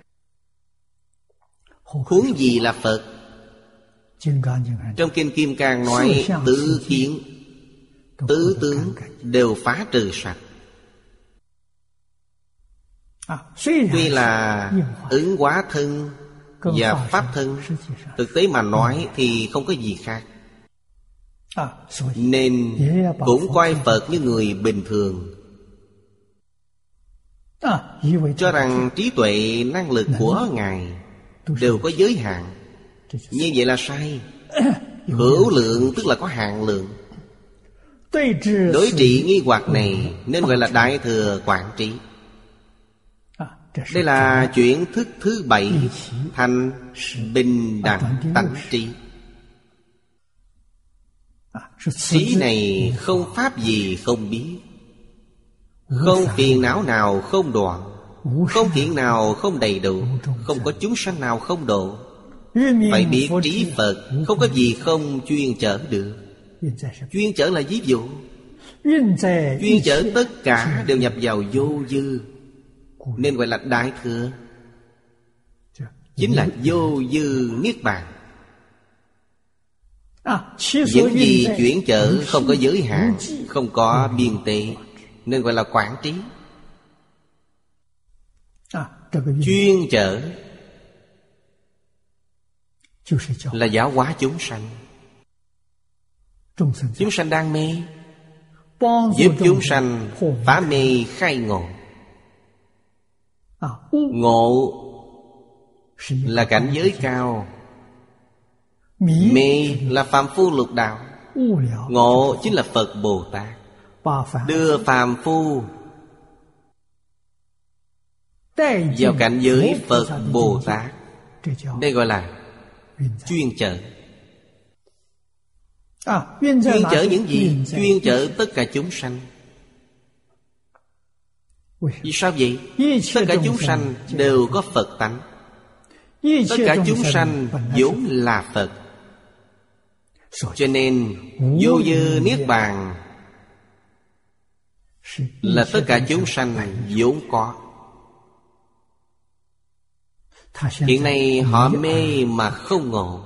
huống gì là Phật? Trong Kinh Kim Cang nói tứ kiến, tứ tướng đều phá trừ sạch. Tuy là ứng hóa thân và pháp thân, thực tế mà nói thì không có gì khác. Nên cũng coi Phật như người bình thường, cho rằng trí tuệ năng lực của Ngài đều có giới hạn. Như vậy là sai. Hữu lượng tức là có hạn lượng. Đối trị nghi hoặc này nên gọi là Đại Thừa Quảng Trí. Đây là chuyển thức thứ 7 thành bình đẳng tánh trí. Trí này không pháp gì không biết, không phiền não nào không đoạn, không thiện nào không đầy đủ, không có chúng sanh nào không độ. Phải biết trí Phật không có gì không chuyên chở được. Chuyên chở là ví dụ. Chuyên chở tất cả đều nhập vào vô dư, nên gọi là Đại Thừa. Chính là vô dư niết bàn. Những gì chuyển chở không có giới hạn, không có biên tệ, nên gọi là quảng trí. Chuyên chở là giáo hóa chúng sanh. Chúng sanh đang mê, giúp chúng sanh phá mê khai ngộ. Ngộ là cảnh giới cao, mê là phàm phu lục đạo. Ngộ chính là Phật Bồ Tát, đưa phàm phu vào cảnh giới Phật Bồ Tát. Đây gọi là chuyên chở. Chuyên chở những gì? Chuyên chở tất cả chúng sanh. Vì sao vậy? Tất cả chúng sanh đều có Phật tánh. Tất cả chúng sanh vốn là Phật. Cho nên vô dư niết bàn là tất cả chúng sanh vốn có. Hiện nay họ mê mà không ngộ.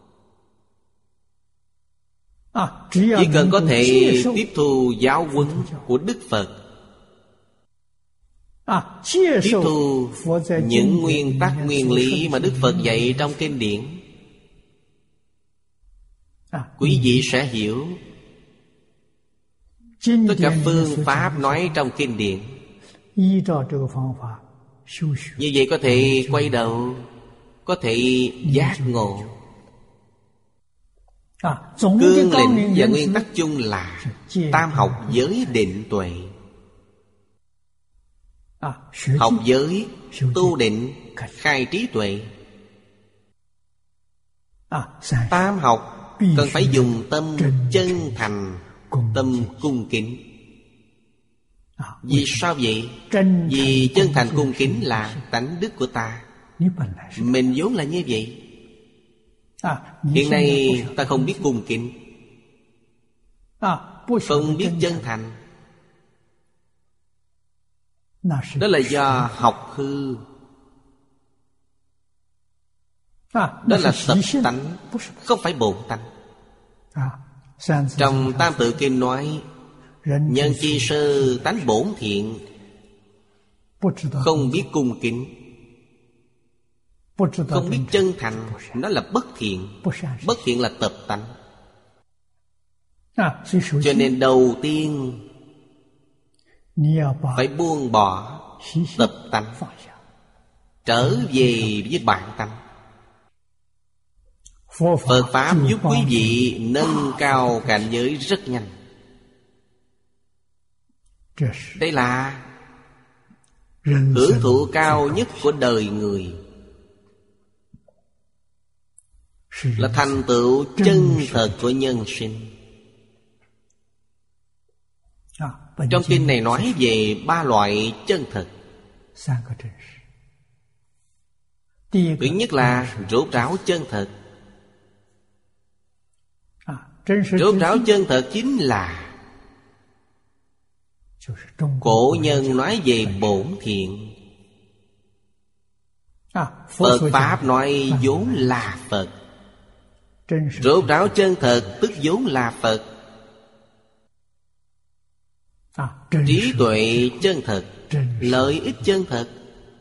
Chỉ cần có thể tiếp thu giáo huấn của Đức Phật, tiếp thu những nguyên tắc nguyên lý mà Đức Phật dạy trong kinh điển, quý vị sẽ hiểu. Tất cả phương pháp nói trong kinh điển, như vậy có thể quay đầu, có thể giác ngộ. Cương lĩnh và nguyên tắc chung là tam học giới định tuệ. Học giới, tu định, khai trí tuệ. Tam học cần phải dùng tâm chân thành, tâm cung kính. Vì sao vậy? Vì chân thành cung kính là tánh đức của ta. Mình vốn là như vậy. Hiện nay ta không biết cung kính, không biết chân thành. Đó là do học hư. Đó là tập tánh, không phải bổn tánh. Trong Tam Tự Kinh nói, nhân chi sơ tánh bổn thiện, không biết cung kính, không biết chân thành, nó là bất thiện. Bất thiện là tập tánh. Cho nên đầu tiên phải buông bỏ tập tánh, trở về với bản tánh. Phật Pháp giúp quý vị nâng cao cảnh giới rất nhanh. Đây là hưởng thụ cao nhất của đời người, là thành tựu chân thật của nhân sinh. Trong kinh này nói về 3 loại chân thật. Thứ nhất là rốt ráo chân thật. Rốt ráo chân thật chính là cổ nhân nói về bổn thiện. Phật Pháp nói vốn là Phật. Rốt ráo chân thật tức vốn là Phật. Trí tuệ chân thật, lợi ích chân thật,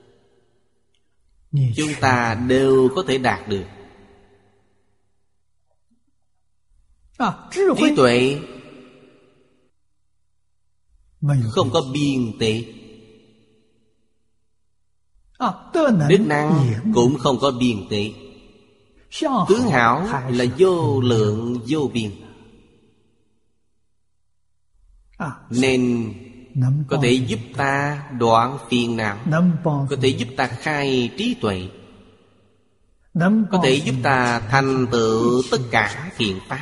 chúng ta đều có thể đạt được. Trí tuệ không có biên tệ, đức năng cũng không có biên tệ. Tướng hảo là vô lượng vô biên, nên có thể giúp ta đoạn phiền não, có thể giúp ta khai trí tuệ, có thể giúp ta thành tựu tất cả thiện pháp.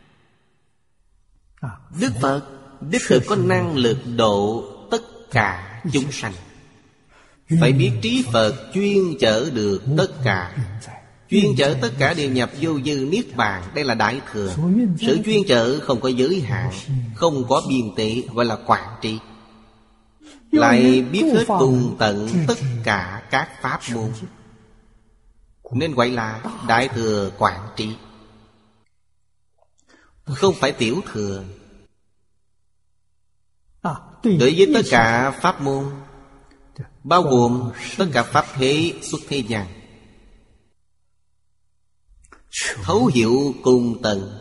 Đức Phật đích thực có năng lực độ tất cả chúng sanh. Phải biết trí Phật chuyên chở được tất cả, chuyên chở tất cả đều nhập vô dư niết bàn. Đây là đại thừa. Sự chuyên chở không có giới hạn, không có biên tệ, gọi là quản trị. Lại biết hết cùng tận tất cả các pháp môn, nên gọi là đại thừa quản trị, không phải tiểu thừa. Đối với tất cả pháp môn, bao gồm tất cả pháp thế xuất thế gian, thấu hiểu cùng tận,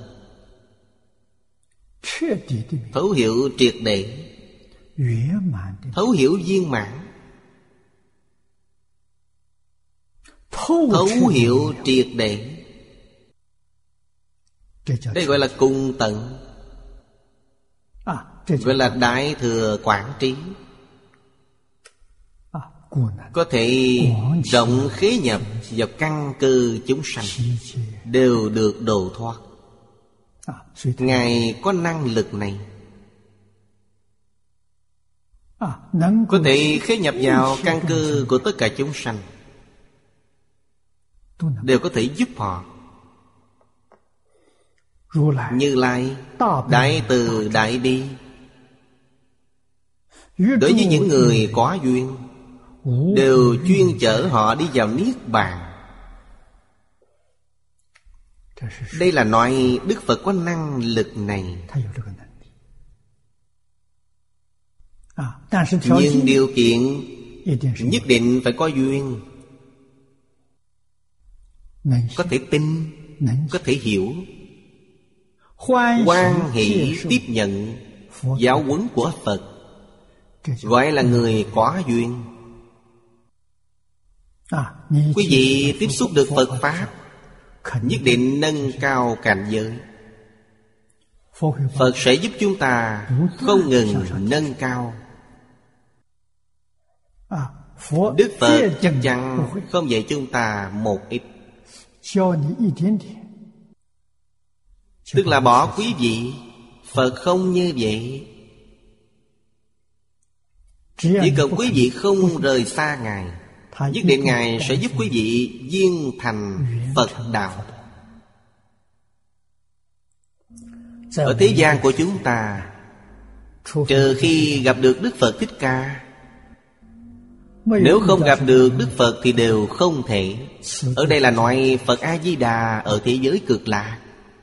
thấu hiểu triệt để, thấu hiểu viên mãn, thấu hiểu triệt để. Đây gọi là cùng tận, gọi là đại thừa quảng trí. Có thể rộng khế nhập vào căn cơ chúng sanh, đều được độ thoát. Ngài có năng lực này, có thể khế nhập vào căn cơ của tất cả chúng sanh. đều có thể giúp họ. Như Lai đại từ đại bi, đối với những người có duyên đều chuyên chở họ đi vào Niết Bàn. Đây là nói Đức Phật có năng lực này. Nhưng điều kiện nhất định phải có duyên, có thể tin, có thể hiểu, hoan hỷ tiếp nhận giáo huấn của Phật, gọi là người có duyên. Quý vị tiếp xúc được Phật Pháp, nhất định nâng cao cảnh giới. Phật sẽ giúp chúng ta không ngừng nâng cao. Đức Phật chắc chắn không dạy chúng ta một ít, tức là bỏ quý vị. Phật không như vậy. Chỉ cần quý vị không rời xa Ngài, nhất định Ngài sẽ giúp quý vị viên thành Phật đạo. Ở thế gian của chúng ta, trừ khi gặp được Đức Phật Thích Ca, nếu không gặp được Đức Phật thì đều không thể. Ở đây là nói Phật A-di-đà ở thế giới Cực Lạc.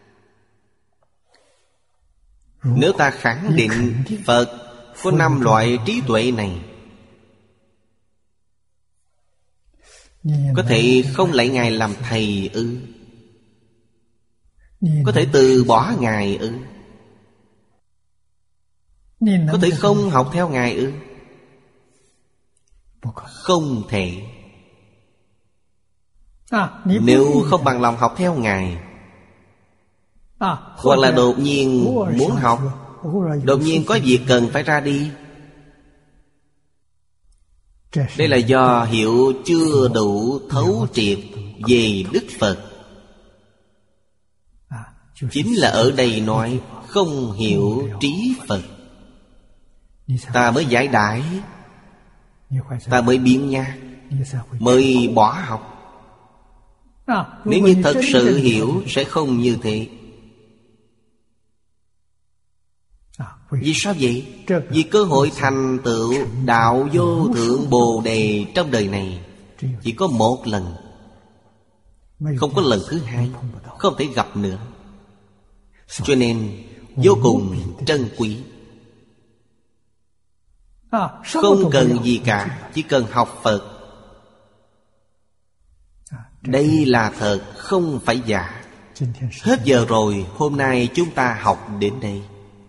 Nếu ta khẳng định Phật có 5 loại trí tuệ này, có thể không lấy Ngài làm thầy ư? Có thể từ bỏ Ngài ư? Có thể không học theo Ngài ư? Không thể. Nếu không bằng lòng học theo Ngài, hoặc là đột nhiên muốn học, đột nhiên có việc cần phải ra đi, đây là do hiểu chưa đủ thấu triệt về Đức Phật. Chính là ở đây nói không hiểu trí Phật. Ta mới giải đãi, ta mới biến nhát, mới bỏ học. Nếu như thật sự hiểu sẽ không như thế. Vì sao vậy? Vì cơ hội thành tựu đạo vô thượng Bồ Đề trong đời này chỉ có một lần, không có lần thứ hai, không thể gặp nữa. Cho nên vô cùng trân quý. Không cần gì cả, chỉ cần học Phật. Đây là thật, không phải giả. Hết giờ rồi, hôm nay chúng ta học đến đây.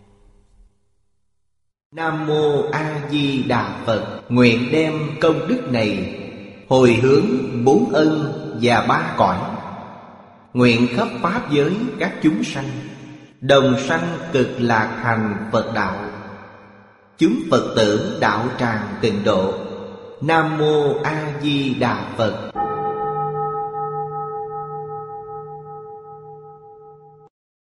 Nam Mô A Di Đà Phật. Nguyện đem công đức này hồi hướng 4 ân và 3 cõi, nguyện khắp pháp giới các chúng sanh đồng sanh cực lạc thành Phật đạo. Chúng Phật tử đạo tràng tịnh độ. Nam Mô A Di Đà Phật.